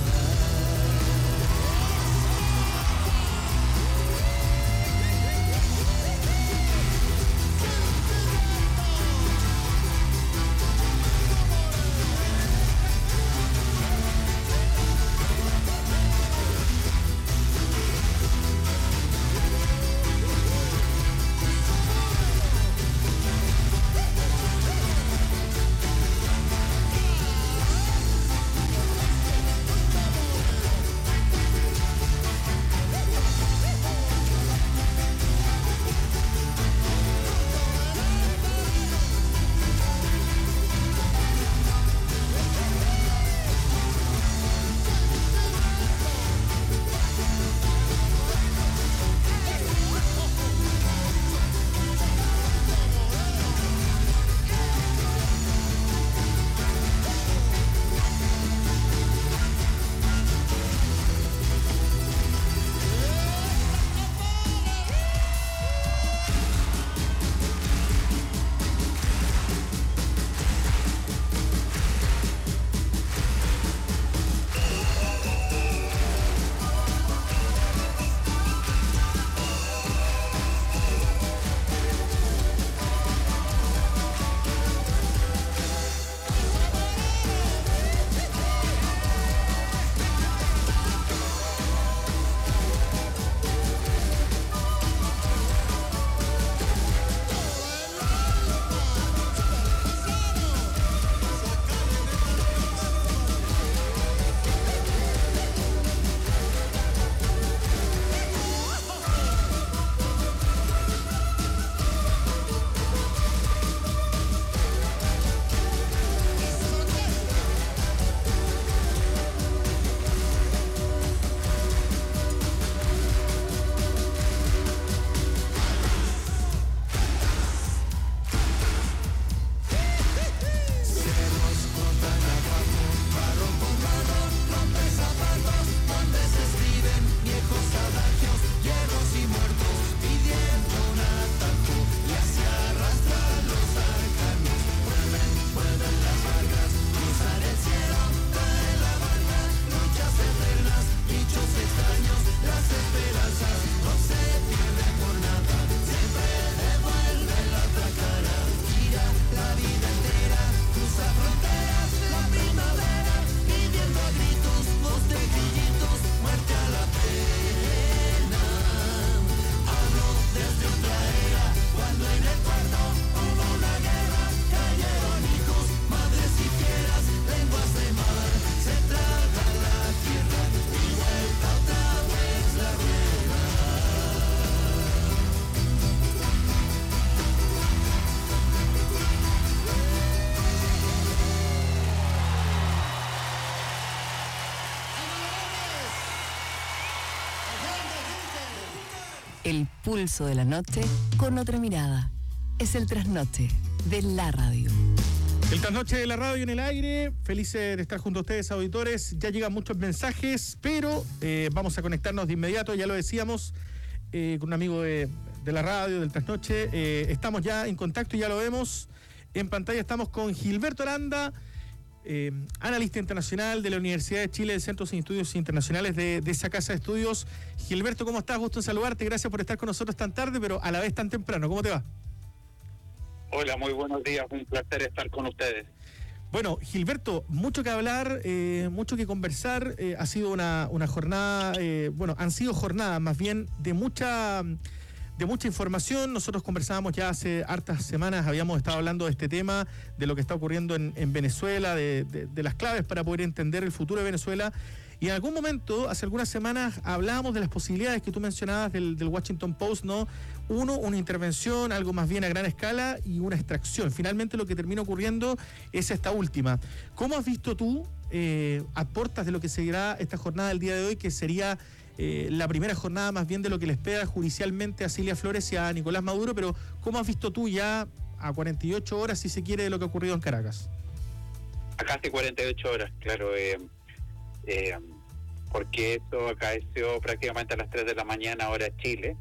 El pulso de la noche con otra mirada. Es el trasnoche de la radio. El trasnoche de la radio en el aire. Felices de estar junto a ustedes, auditores. Ya llegan muchos mensajes, pero eh, vamos a conectarnos de inmediato, ya lo decíamos, eh, con un amigo de, de la radio, del trasnoche. Eh, estamos ya en contacto y ya lo vemos. En pantalla estamos con Gilberto Aranda, eh, analista internacional de la Universidad de Chile, del Centro de Estudios Internacionales de, de esa casa de estudios. Gilberto, ¿cómo estás? Gusto en saludarte. Gracias por estar con nosotros tan tarde, pero a la vez tan temprano. ¿Cómo te va? Hola, muy buenos días. Un placer estar con ustedes. Bueno, Gilberto, mucho que hablar, eh, mucho que conversar. Eh, ha sido una, una jornada, eh, bueno, han sido jornadas más bien de mucha... de mucha información. Nosotros conversábamos ya hace hartas semanas, habíamos estado hablando de este tema, de lo que está ocurriendo en, en Venezuela, de, de, de las claves para poder entender el futuro de Venezuela. Y en algún momento, hace algunas semanas, hablábamos de las posibilidades que tú mencionabas del, del Washington Post, ¿no? Uno, una intervención, algo más bien a gran escala, y una extracción. Finalmente lo que termina ocurriendo es esta última. ¿Cómo has visto tú, eh, a portas de lo que seguirá esta jornada del día de hoy, que sería Eh, la primera jornada más bien de lo que le espera judicialmente a Cilia Flores y a Nicolás Maduro, pero ¿cómo has visto tú ya a cuarenta y ocho horas, si se quiere, de lo que ha ocurrido en Caracas? A casi cuarenta y ocho horas, claro, eh, eh, porque esto acaeció prácticamente a las tres de la mañana hora Chile,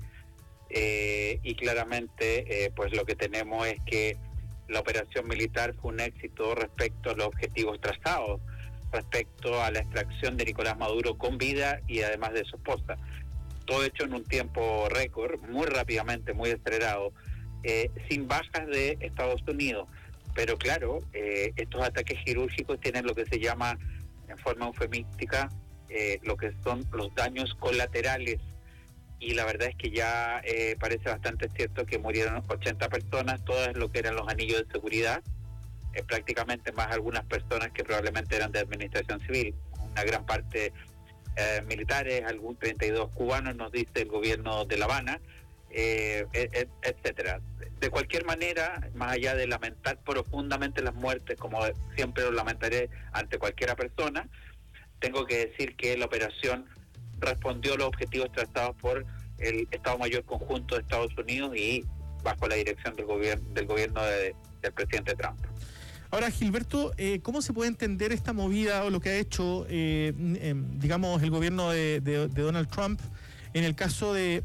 eh, y claramente eh, pues lo que tenemos es que la operación militar fue un éxito respecto a los objetivos trazados, respecto a la extracción de Nicolás Maduro con vida y además de su esposa. Todo hecho en un tiempo récord, muy rápidamente, muy acelerado, eh, sin bajas de Estados Unidos. Pero claro, eh, estos ataques quirúrgicos tienen lo que se llama, en forma eufemística, eh, lo que son los daños colaterales. Y la verdad es que ya eh, parece bastante cierto que murieron ochenta personas, todas lo que eran los anillos de seguridad, Eh, prácticamente más algunas personas que probablemente eran de administración civil, una gran parte eh, militares, algún treinta y dos cubanos, nos dice el gobierno de La Habana, eh, et, etcétera. De cualquier manera, más allá de lamentar profundamente las muertes, como siempre lo lamentaré ante cualquiera persona, tengo que decir que la operación respondió a los objetivos trazados por el Estado Mayor Conjunto de Estados Unidos y bajo la dirección del gobierno del gobierno de, del presidente Trump. Ahora, Gilberto, eh, ¿cómo se puede entender esta movida o lo que ha hecho, eh, eh, digamos, el gobierno de, de, de Donald Trump en el caso de,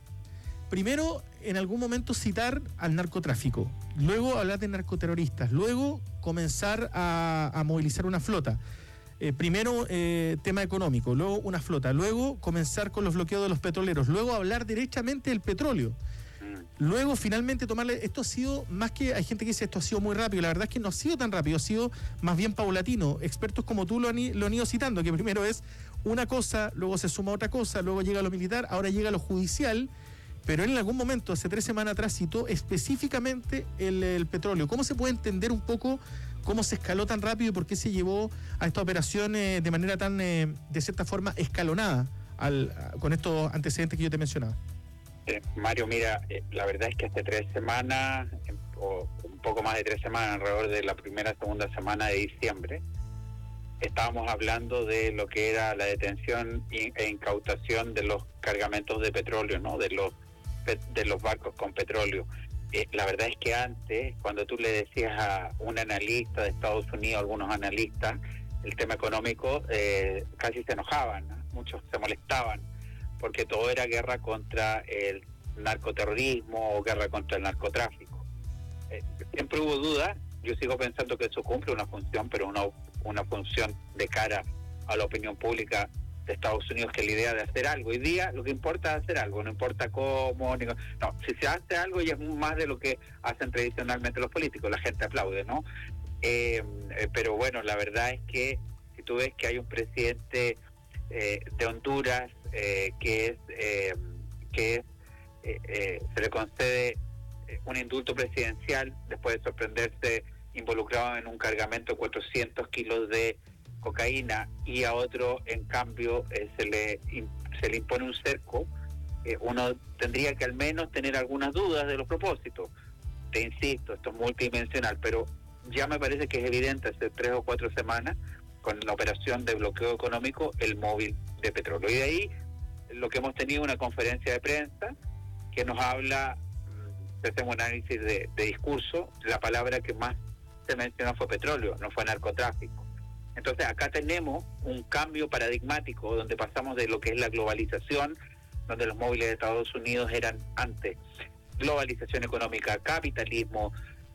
primero, en algún momento citar al narcotráfico, luego hablar de narcoterroristas, luego comenzar a, a movilizar una flota? Eh, primero, eh, tema económico, luego una flota, luego comenzar con los bloqueos de los petroleros, luego hablar derechamente del petróleo. Luego, finalmente, tomarle... Esto ha sido, más que... Hay gente que dice esto ha sido muy rápido. La verdad es que no ha sido tan rápido, ha sido más bien paulatino. Expertos como tú lo han, lo han ido citando, que primero es una cosa, luego se suma otra cosa, luego llega lo militar, ahora llega lo judicial, pero él en algún momento, hace tres semanas atrás, citó específicamente el, el petróleo. ¿Cómo se puede entender un poco cómo se escaló tan rápido y por qué se llevó a esta operación eh, de manera tan, eh, de cierta forma, escalonada al, con estos antecedentes que yo te mencionaba? Eh, Mario, mira, eh, la verdad es que hace tres semanas, eh, o un poco más de tres semanas, alrededor de la primera, segunda semana de diciembre, estábamos hablando de lo que era la detención e incautación de los cargamentos de petróleo, ¿no? De los de los barcos con petróleo. Eh, la verdad es que antes, cuando tú le decías a un analista de Estados Unidos, algunos analistas, el tema económico, eh, casi se enojaban, ¿no? Muchos se molestaban, porque todo era guerra contra el narcoterrorismo o guerra contra el narcotráfico. Eh, siempre hubo dudas, yo sigo pensando que eso cumple una función, pero una, una función de cara a la opinión pública de Estados Unidos, que es la idea de hacer algo. Hoy día lo que importa es hacer algo, no importa cómo, ni, no, si se hace algo ya es más de lo que hacen tradicionalmente los políticos, la gente aplaude, ¿no? Eh, eh, pero bueno, la verdad es que si tú ves que hay un presidente eh, de Honduras, Eh, que es eh, que es, eh, eh, se le concede un indulto presidencial después de sorprenderse involucrado en un cargamento de cuatrocientos kilos de cocaína, y a otro en cambio eh, se le se le impone un cerco, eh, uno tendría que al menos tener algunas dudas de los propósitos. Te insisto, esto es multidimensional, pero ya me parece que es evidente hace tres o cuatro semanas, con la operación de bloqueo económico, el móvil de petróleo. Y de ahí lo que hemos tenido una conferencia de prensa que nos habla, hacemos un análisis de, de discurso, la palabra que más se mencionó fue petróleo, no fue narcotráfico. Entonces acá tenemos un cambio paradigmático donde pasamos de lo que es la globalización, donde los móviles de Estados Unidos eran antes globalización económica, capitalismo,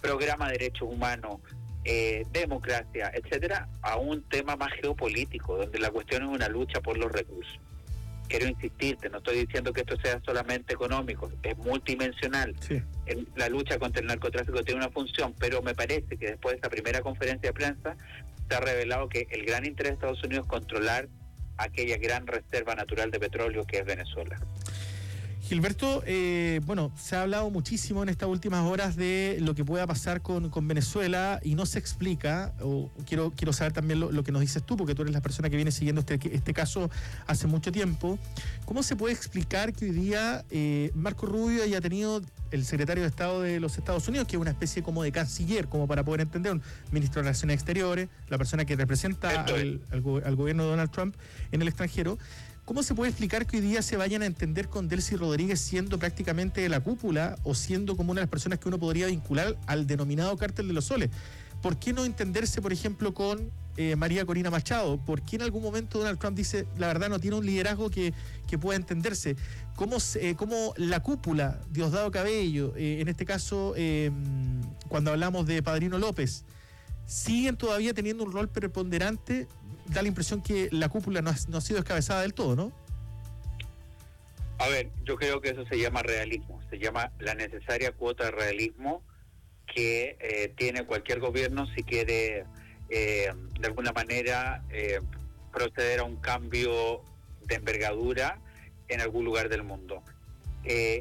programa de derechos humanos, eh, democracia, etcétera, a un tema más geopolítico, donde la cuestión es una lucha por los recursos. Quiero insistirte, no estoy diciendo que esto sea solamente económico, es multidimensional. Sí. El, la lucha contra el narcotráfico tiene una función, pero me parece que después de esta primera conferencia de prensa se ha revelado que el gran interés de Estados Unidos es controlar aquella gran reserva natural de petróleo que es Venezuela. Gilberto, eh, bueno, se ha hablado muchísimo en estas últimas horas de lo que pueda pasar con, con Venezuela y no se explica, o quiero quiero saber también lo, lo que nos dices tú, porque tú eres la persona que viene siguiendo este, este caso hace mucho tiempo. ¿Cómo se puede explicar que hoy día eh, Marco Rubio haya tenido el secretario de Estado de los Estados Unidos, que es una especie como de canciller, como para poder entender, un ministro de Relaciones Exteriores, la persona que representa al, al, go- al gobierno de Donald Trump en el extranjero? ¿Cómo se puede explicar que hoy día se vayan a entender con Delcy Rodríguez siendo prácticamente de la cúpula o siendo como una de las personas que uno podría vincular al denominado cártel de los soles? ¿Por qué no entenderse, por ejemplo, con eh, María Corina Machado? ¿Por qué en algún momento Donald Trump dice, la verdad, no tiene un liderazgo que, que pueda entenderse? ¿Cómo, se, eh, cómo la cúpula, Diosdado Cabello, eh, en este caso, eh, cuando hablamos de Padrino López, siguen todavía teniendo un rol preponderante? Da la impresión que la cúpula no ha, no ha sido descabezada del todo, ¿no? A ver, yo creo que eso se llama realismo, se llama la necesaria cuota de realismo que eh, tiene cualquier gobierno si quiere eh, de alguna manera eh, proceder a un cambio de envergadura en algún lugar del mundo. Eh,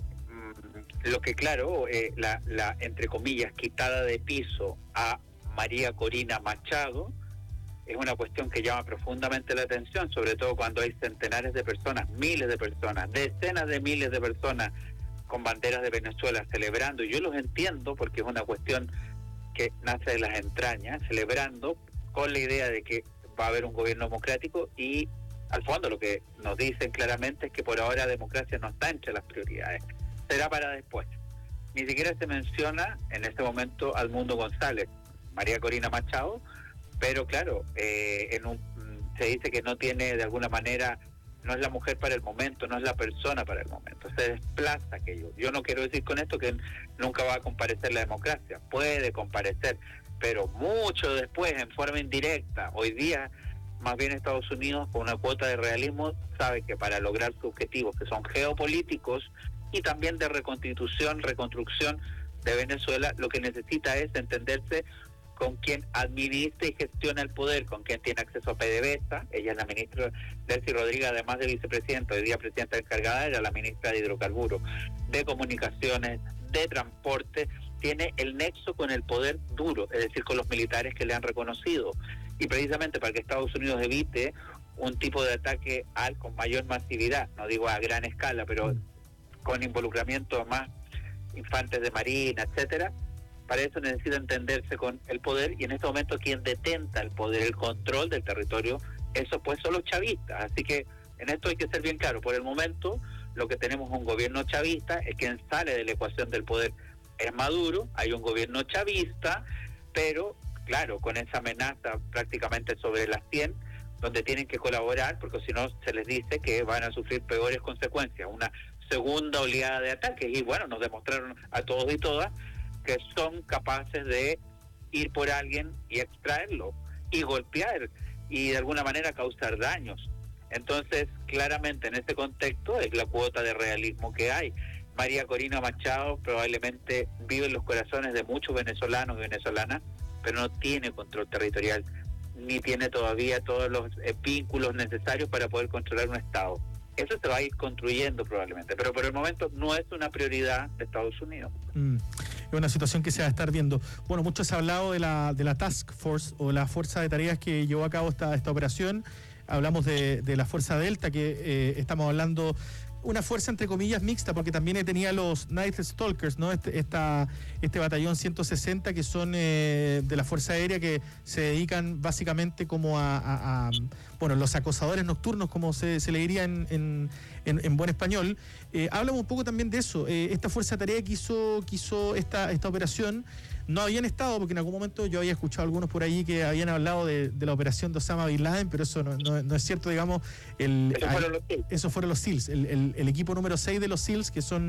mm, lo que claro, eh, la, la entre comillas quitada de piso a María Corina Machado es una cuestión que llama profundamente la atención, sobre todo cuando hay centenares de personas, miles de personas, decenas de miles de personas con banderas de Venezuela celebrando, y yo los entiendo porque es una cuestión que nace de las entrañas, celebrando con la idea de que va a haber un gobierno democrático, y al fondo lo que nos dicen claramente es que por ahora democracia no está entre las prioridades, será para después. Ni siquiera se menciona en este momento al Mundo González, María Corina Machado, pero claro, eh, en un, se dice que no tiene de alguna manera, no es la mujer para el momento, no es la persona para el momento, se desplaza aquello. Yo no quiero decir con esto que nunca va a comparecer la democracia, puede comparecer, pero mucho después, en forma indirecta. Hoy día, más bien Estados Unidos, con una cuota de realismo, sabe que para lograr sus objetivos, que son geopolíticos y también de reconstitución, reconstrucción de Venezuela, lo que necesita es entenderse con quien administra y gestiona el poder, con quien tiene acceso a PDVSA. Ella es la ministra Delcy Rodríguez, además de vicepresidenta, hoy día presidenta encargada, era la ministra de Hidrocarburos, de Comunicaciones, de Transporte, tiene el nexo con el poder duro, es decir, con los militares que le han reconocido. Y precisamente para que Estados Unidos evite un tipo de ataque al con mayor masividad, no digo a gran escala, pero con involucramiento de más infantes de marina, etcétera, para eso necesita entenderse con el poder, y en este momento quien detenta el poder, el control del territorio, eso pues son los chavistas. Así que en esto hay que ser bien claro. Por el momento lo que tenemos es un gobierno chavista, es quien sale de la ecuación del poder es Maduro, hay un gobierno chavista, pero claro, con esa amenaza prácticamente sobre las cien, donde tienen que colaborar, porque si no se les dice que van a sufrir peores consecuencias, una segunda oleada de ataques. Y bueno, nos demostraron a todos y todas que son capaces de ir por alguien y extraerlo, y golpear, y de alguna manera causar daños. Entonces, claramente en este contexto es la cuota de realismo que hay. María Corina Machado probablemente vive en los corazones de muchos venezolanos y venezolanas, pero no tiene control territorial, ni tiene todavía todos los eh, vínculos necesarios para poder controlar un Estado. Eso se va a ir construyendo probablemente, pero por el momento no es una prioridad de Estados Unidos. Mm. Es una situación que se va a estar viendo. Bueno, mucho se ha hablado de la de la Task Force o la fuerza de tareas que llevó a cabo esta, esta operación. Hablamos de, de la Fuerza Delta, que eh, estamos hablando una fuerza entre comillas mixta, porque también tenía los Night Stalkers, ¿no? Este, esta, este batallón ciento sesenta que son eh, de la Fuerza Aérea, que se dedican básicamente como a, a, a bueno, los acosadores nocturnos, como se, se le diría en, en, en, en buen español. Eh, háblame un poco también de eso. Eh, esta Fuerza Tarea que hizo, que hizo esta, esta operación, no habían estado, porque en algún momento yo había escuchado a algunos por ahí que habían hablado de, de la operación de Osama Bin Laden, pero eso no, no, no es cierto, digamos. El, eso, fueron los eso fueron los SEALs, el, el, el equipo número seis de los SEALs, que son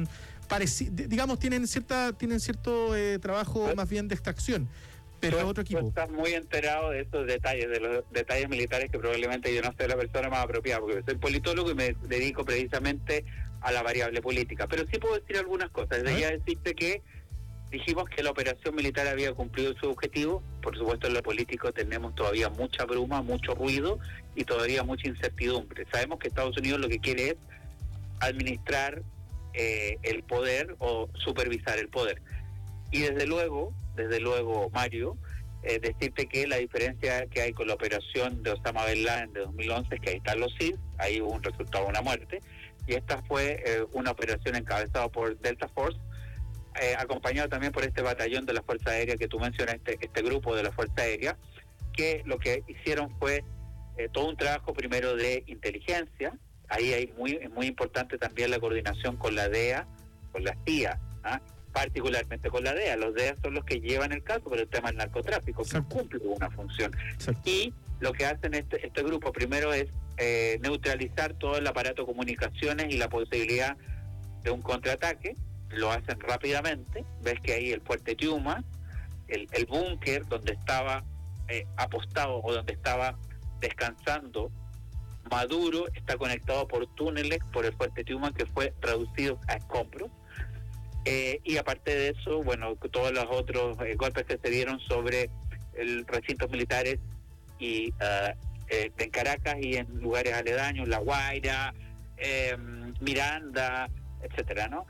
pareci- digamos, tienen cierta tienen cierto eh, trabajo más bien de extracción, pero es otro equipo. Tú estás muy enterado de estos detalles, de los detalles militares que probablemente yo no soy la persona más apropiada, porque soy politólogo y me dedico precisamente a la variable política. Pero sí puedo decir algunas cosas. Debería decirte que dijimos que la operación militar había cumplido su objetivo. Por supuesto, en lo político tenemos todavía mucha bruma, mucho ruido y todavía mucha incertidumbre. Sabemos que Estados Unidos lo que quiere es administrar eh, el poder o supervisar el poder. Y desde luego, desde luego, Mario, eh, decirte que la diferencia que hay con la operación de Osama Bin Laden de dos mil once es que ahí están los C I S, ahí hubo un resultado, una muerte, y esta fue eh, una operación encabezada por Delta Force, eh, acompañado también por este batallón de la Fuerza Aérea que tú mencionas, este, este grupo de la Fuerza Aérea, que lo que hicieron fue eh, todo un trabajo primero de inteligencia. Ahí hay muy muy importante también la coordinación con la D E A, con la C I A, ¿ah? particularmente con la D E A. Los D E A son los que llevan el caso, pero el tema del narcotráfico, que cumple una función. Exacto. Y lo que hacen este, este grupo primero es eh, neutralizar todo el aparato de comunicaciones y la posibilidad de un contraataque. Lo hacen rápidamente. Ves que ahí el fuerte Yuma, el, el búnker donde estaba eh, apostado o donde estaba descansando Maduro, está conectado por túneles por el fuerte Yuma, que fue reducido a escombros. Eh, y aparte de eso, bueno, todos los otros eh, golpes que se dieron sobre el recintos militares y uh, eh, en Caracas y en lugares aledaños, La Guaira, eh, Miranda, etcétera, ¿no?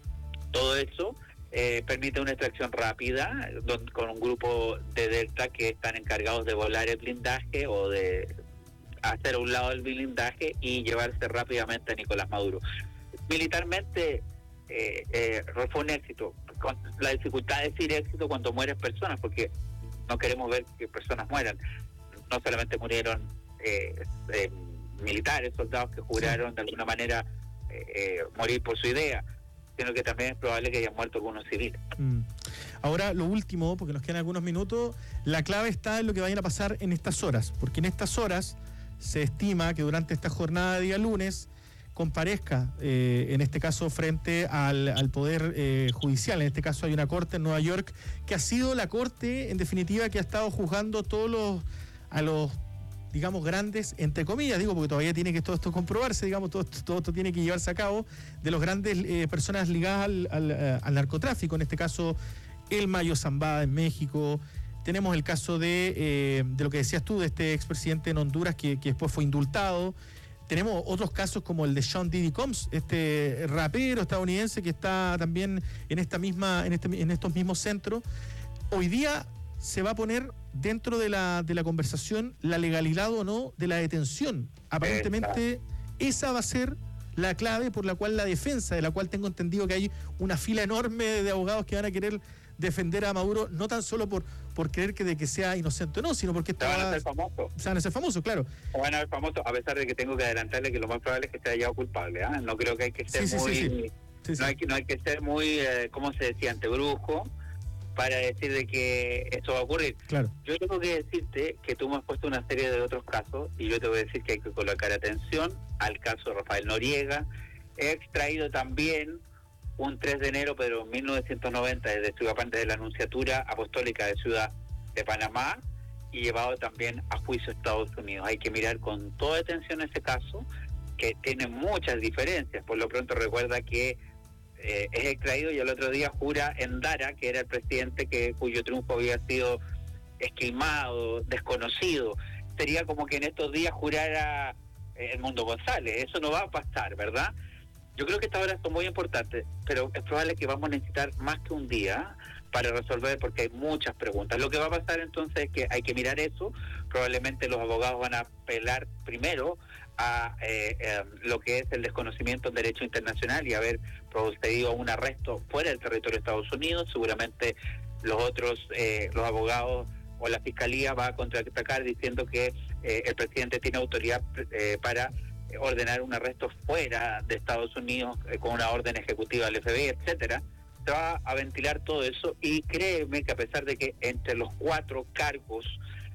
Todo eso eh, permite una extracción rápida don, con un grupo de Delta que están encargados de volar el blindaje o de hacer a un lado el blindaje y llevarse rápidamente a Nicolás Maduro. Militarmente eh, eh, fue un éxito. Con la dificultad de decir éxito cuando mueren personas, porque no queremos ver que personas mueran. No solamente murieron eh, eh, militares, soldados que juraron de alguna manera eh, eh, morir por su idea, sino que también es probable que hayan muerto algunos civiles. Mm. Ahora, lo último, porque nos quedan algunos minutos, la clave está en lo que vayan a pasar en estas horas, porque en estas horas se estima que durante esta jornada de día lunes comparezca, eh, en este caso frente al, al Poder eh, Judicial. En este caso hay una corte en Nueva York que ha sido la corte, en definitiva, que ha estado juzgando todos los, a los, digamos, grandes, entre comillas, digo, porque todavía tiene que todo esto comprobarse, digamos, todo, todo esto tiene que llevarse a cabo, de los grandes eh, personas ligadas al, al, al narcotráfico, en este caso el Mayo Zambada en México. Tenemos el caso de, eh, de lo que decías tú, de este expresidente en Honduras que, que después fue indultado. Tenemos otros casos como el de Sean Diddy Combs, este rapero estadounidense que está también en esta misma, en, este, en estos mismos centros. Hoy día se va a poner dentro de la, de la conversación la legalidad o no de la detención. Aparentemente esa va a ser la clave por la cual la defensa, de la cual tengo entendido que hay una fila enorme de abogados que van a querer defender a Maduro, no tan solo por, por creer que de que sea inocente o no, sino porque está... Van a ser famosos. Se van a ser famosos, claro. Van a ser famosos, a pesar de que tengo que adelantarle que lo más probable es que se haya hallado culpable. ¿eh? No creo que hay que ser sí, sí, muy... Sí, sí. Sí, sí. No, hay que, no hay que ser muy, eh, ¿cómo se decía?, antebrujo para decir de que esto va a ocurrir. Claro. Yo tengo que decirte que tú me has puesto una serie de otros casos y yo te voy a decir que hay que colocar atención al caso de Rafael Noriega. He extraído también un tres de enero, pero en mil novecientos noventa, desde Ciudad desde la Anunciatura Apostólica de Ciudad de Panamá, y llevado también a juicio a Estados Unidos. Hay que mirar con toda atención ese caso, que tiene muchas diferencias. Por lo pronto recuerda que eh, es extraído y el otro día jura Endara, que era el presidente que cuyo triunfo había sido esquilmado, desconocido. Sería como que en estos días jurara eh, Edmundo González. Eso no va a pasar, ¿verdad? Yo creo que estas horas son muy importantes, pero es probable que vamos a necesitar más que un día para resolver, porque hay muchas preguntas. Lo que va a pasar entonces es que hay que mirar eso. Probablemente los abogados van a apelar primero a eh, eh, lo que es el desconocimiento del derecho internacional y haber procedido a un arresto fuera del territorio de Estados Unidos. Seguramente los otros, eh, los abogados o la fiscalía va a contraatacar diciendo que eh, el presidente tiene autoridad eh, para ordenar un arresto fuera de Estados Unidos eh, con una orden ejecutiva del F B I, etcétera. Se va a ventilar todo eso y créeme que a pesar de que entre los cuatro cargos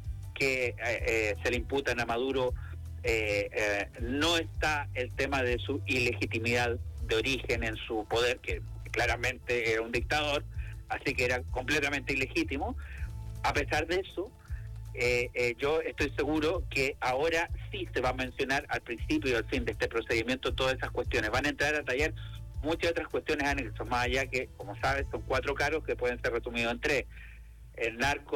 que eh, eh, se le imputan a Maduro eh, eh, no está el tema de su ilegitimidad de origen en su poder, que claramente era un dictador, así que era completamente ilegítimo. A pesar de eso, eh, eh, yo estoy seguro que ahora sí se va a mencionar al principio y al fin de este procedimiento todas esas cuestiones. Van a entrar a tallar muchas otras cuestiones anexas, más allá que, como sabes, son cuatro cargos que pueden ser resumidos en tres: el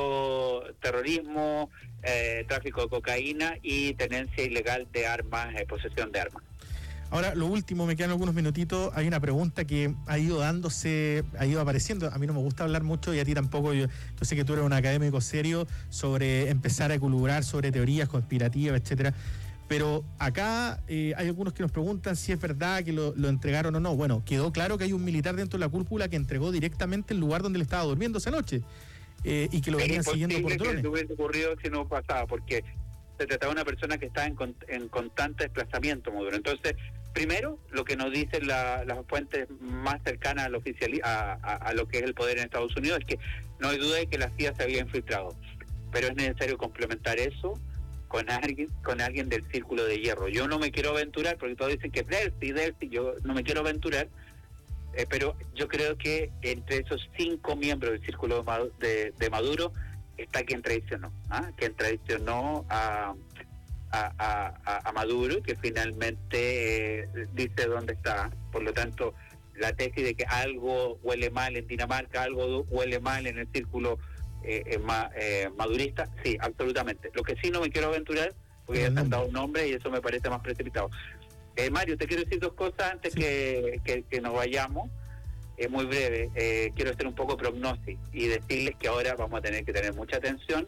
narcoterrorismo, eh, tráfico de cocaína y tenencia ilegal de armas, eh, posesión de armas. Ahora, lo último, me quedan algunos minutitos. Hay una pregunta que ha ido dándose, ha ido apareciendo. A mí no me gusta hablar mucho y a ti tampoco. Yo, yo sé que tú eres un académico serio sobre empezar a colugar sobre teorías conspirativas, etcétera. Pero acá eh, hay algunos que nos preguntan si es verdad que lo, lo entregaron o no. Bueno, quedó claro que hay un militar dentro de la cúpula que entregó directamente el lugar donde le estaba durmiendo esa noche eh, y que lo venían siguiendo por drones. Es imposible que hubiese ocurrido si no pasaba, porque se trataba de una persona que estaba en, con, en constante desplazamiento, Maduro. Entonces, primero, lo que nos dicen la, las fuentes más cercanas al oficiali- a, a, a lo que es el poder en Estados Unidos es que no hay duda de que la C I A se había infiltrado, pero es necesario complementar eso con alguien con alguien del círculo de hierro. Yo no me quiero aventurar, porque todos dicen que Delcy, Delcy, yo no me quiero aventurar, eh, pero yo creo que entre esos cinco miembros del círculo de, Maduro, de, de Maduro está quien traicionó, ¿ah? quien traicionó a... A, a, a Maduro, que finalmente eh, dice dónde está. Por lo tanto, la tesis de que algo huele mal en Dinamarca, algo huele mal en el círculo eh, eh, ma, eh, madurista, sí, absolutamente. Lo que sí no me quiero aventurar, porque ya se han dado un nombre y eso me parece más precipitado. Eh, Mario, te quiero decir dos cosas antes sí. que, que, que nos vayamos. Es eh, muy breve. Eh, quiero hacer un poco prognosis y decirles que ahora vamos a tener que tener mucha atención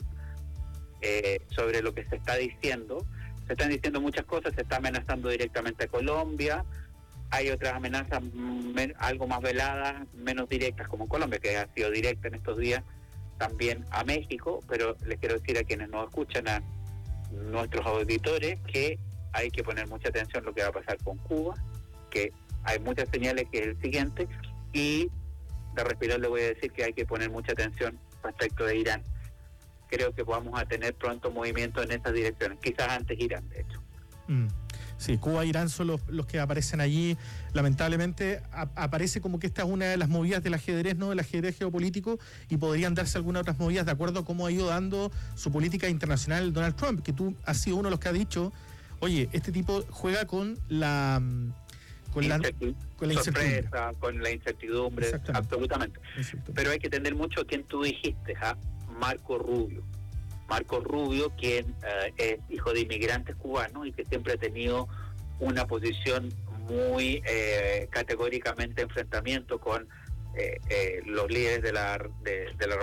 Eh, sobre lo que se está diciendo. Se están diciendo muchas cosas, se está amenazando directamente a Colombia, hay otras amenazas men- algo más veladas, menos directas como Colombia, que ha sido directa en estos días, también a México, pero les quiero decir a quienes nos escuchan, a nuestros auditores, que hay que poner mucha atención a lo que va a pasar con Cuba, que hay muchas señales que es el siguiente, y de respirar le voy a decir que hay que poner mucha atención respecto de Irán. Creo que vamos a tener pronto movimiento en esas direcciones, quizás antes Irán, de hecho. Mm. Sí, Cuba e Irán son los, los que aparecen allí. Lamentablemente a, aparece como que esta es una de las movidas del ajedrez, ¿no? Del ajedrez geopolítico, y podrían darse algunas otras movidas de acuerdo a cómo ha ido dando su política internacional Donald Trump, que tú has sido uno de los que ha dicho, oye, este tipo juega con la... Con la, con la incertidumbre. Sorpresa, con la incertidumbre, absolutamente. Pero hay que entender mucho a quien tú dijiste, ¿ah? Marco Rubio. Marco Rubio, quien eh, es hijo de inmigrantes cubanos y que siempre ha tenido una posición muy eh, categóricamente enfrentamiento con eh, eh, los líderes de la, de, de la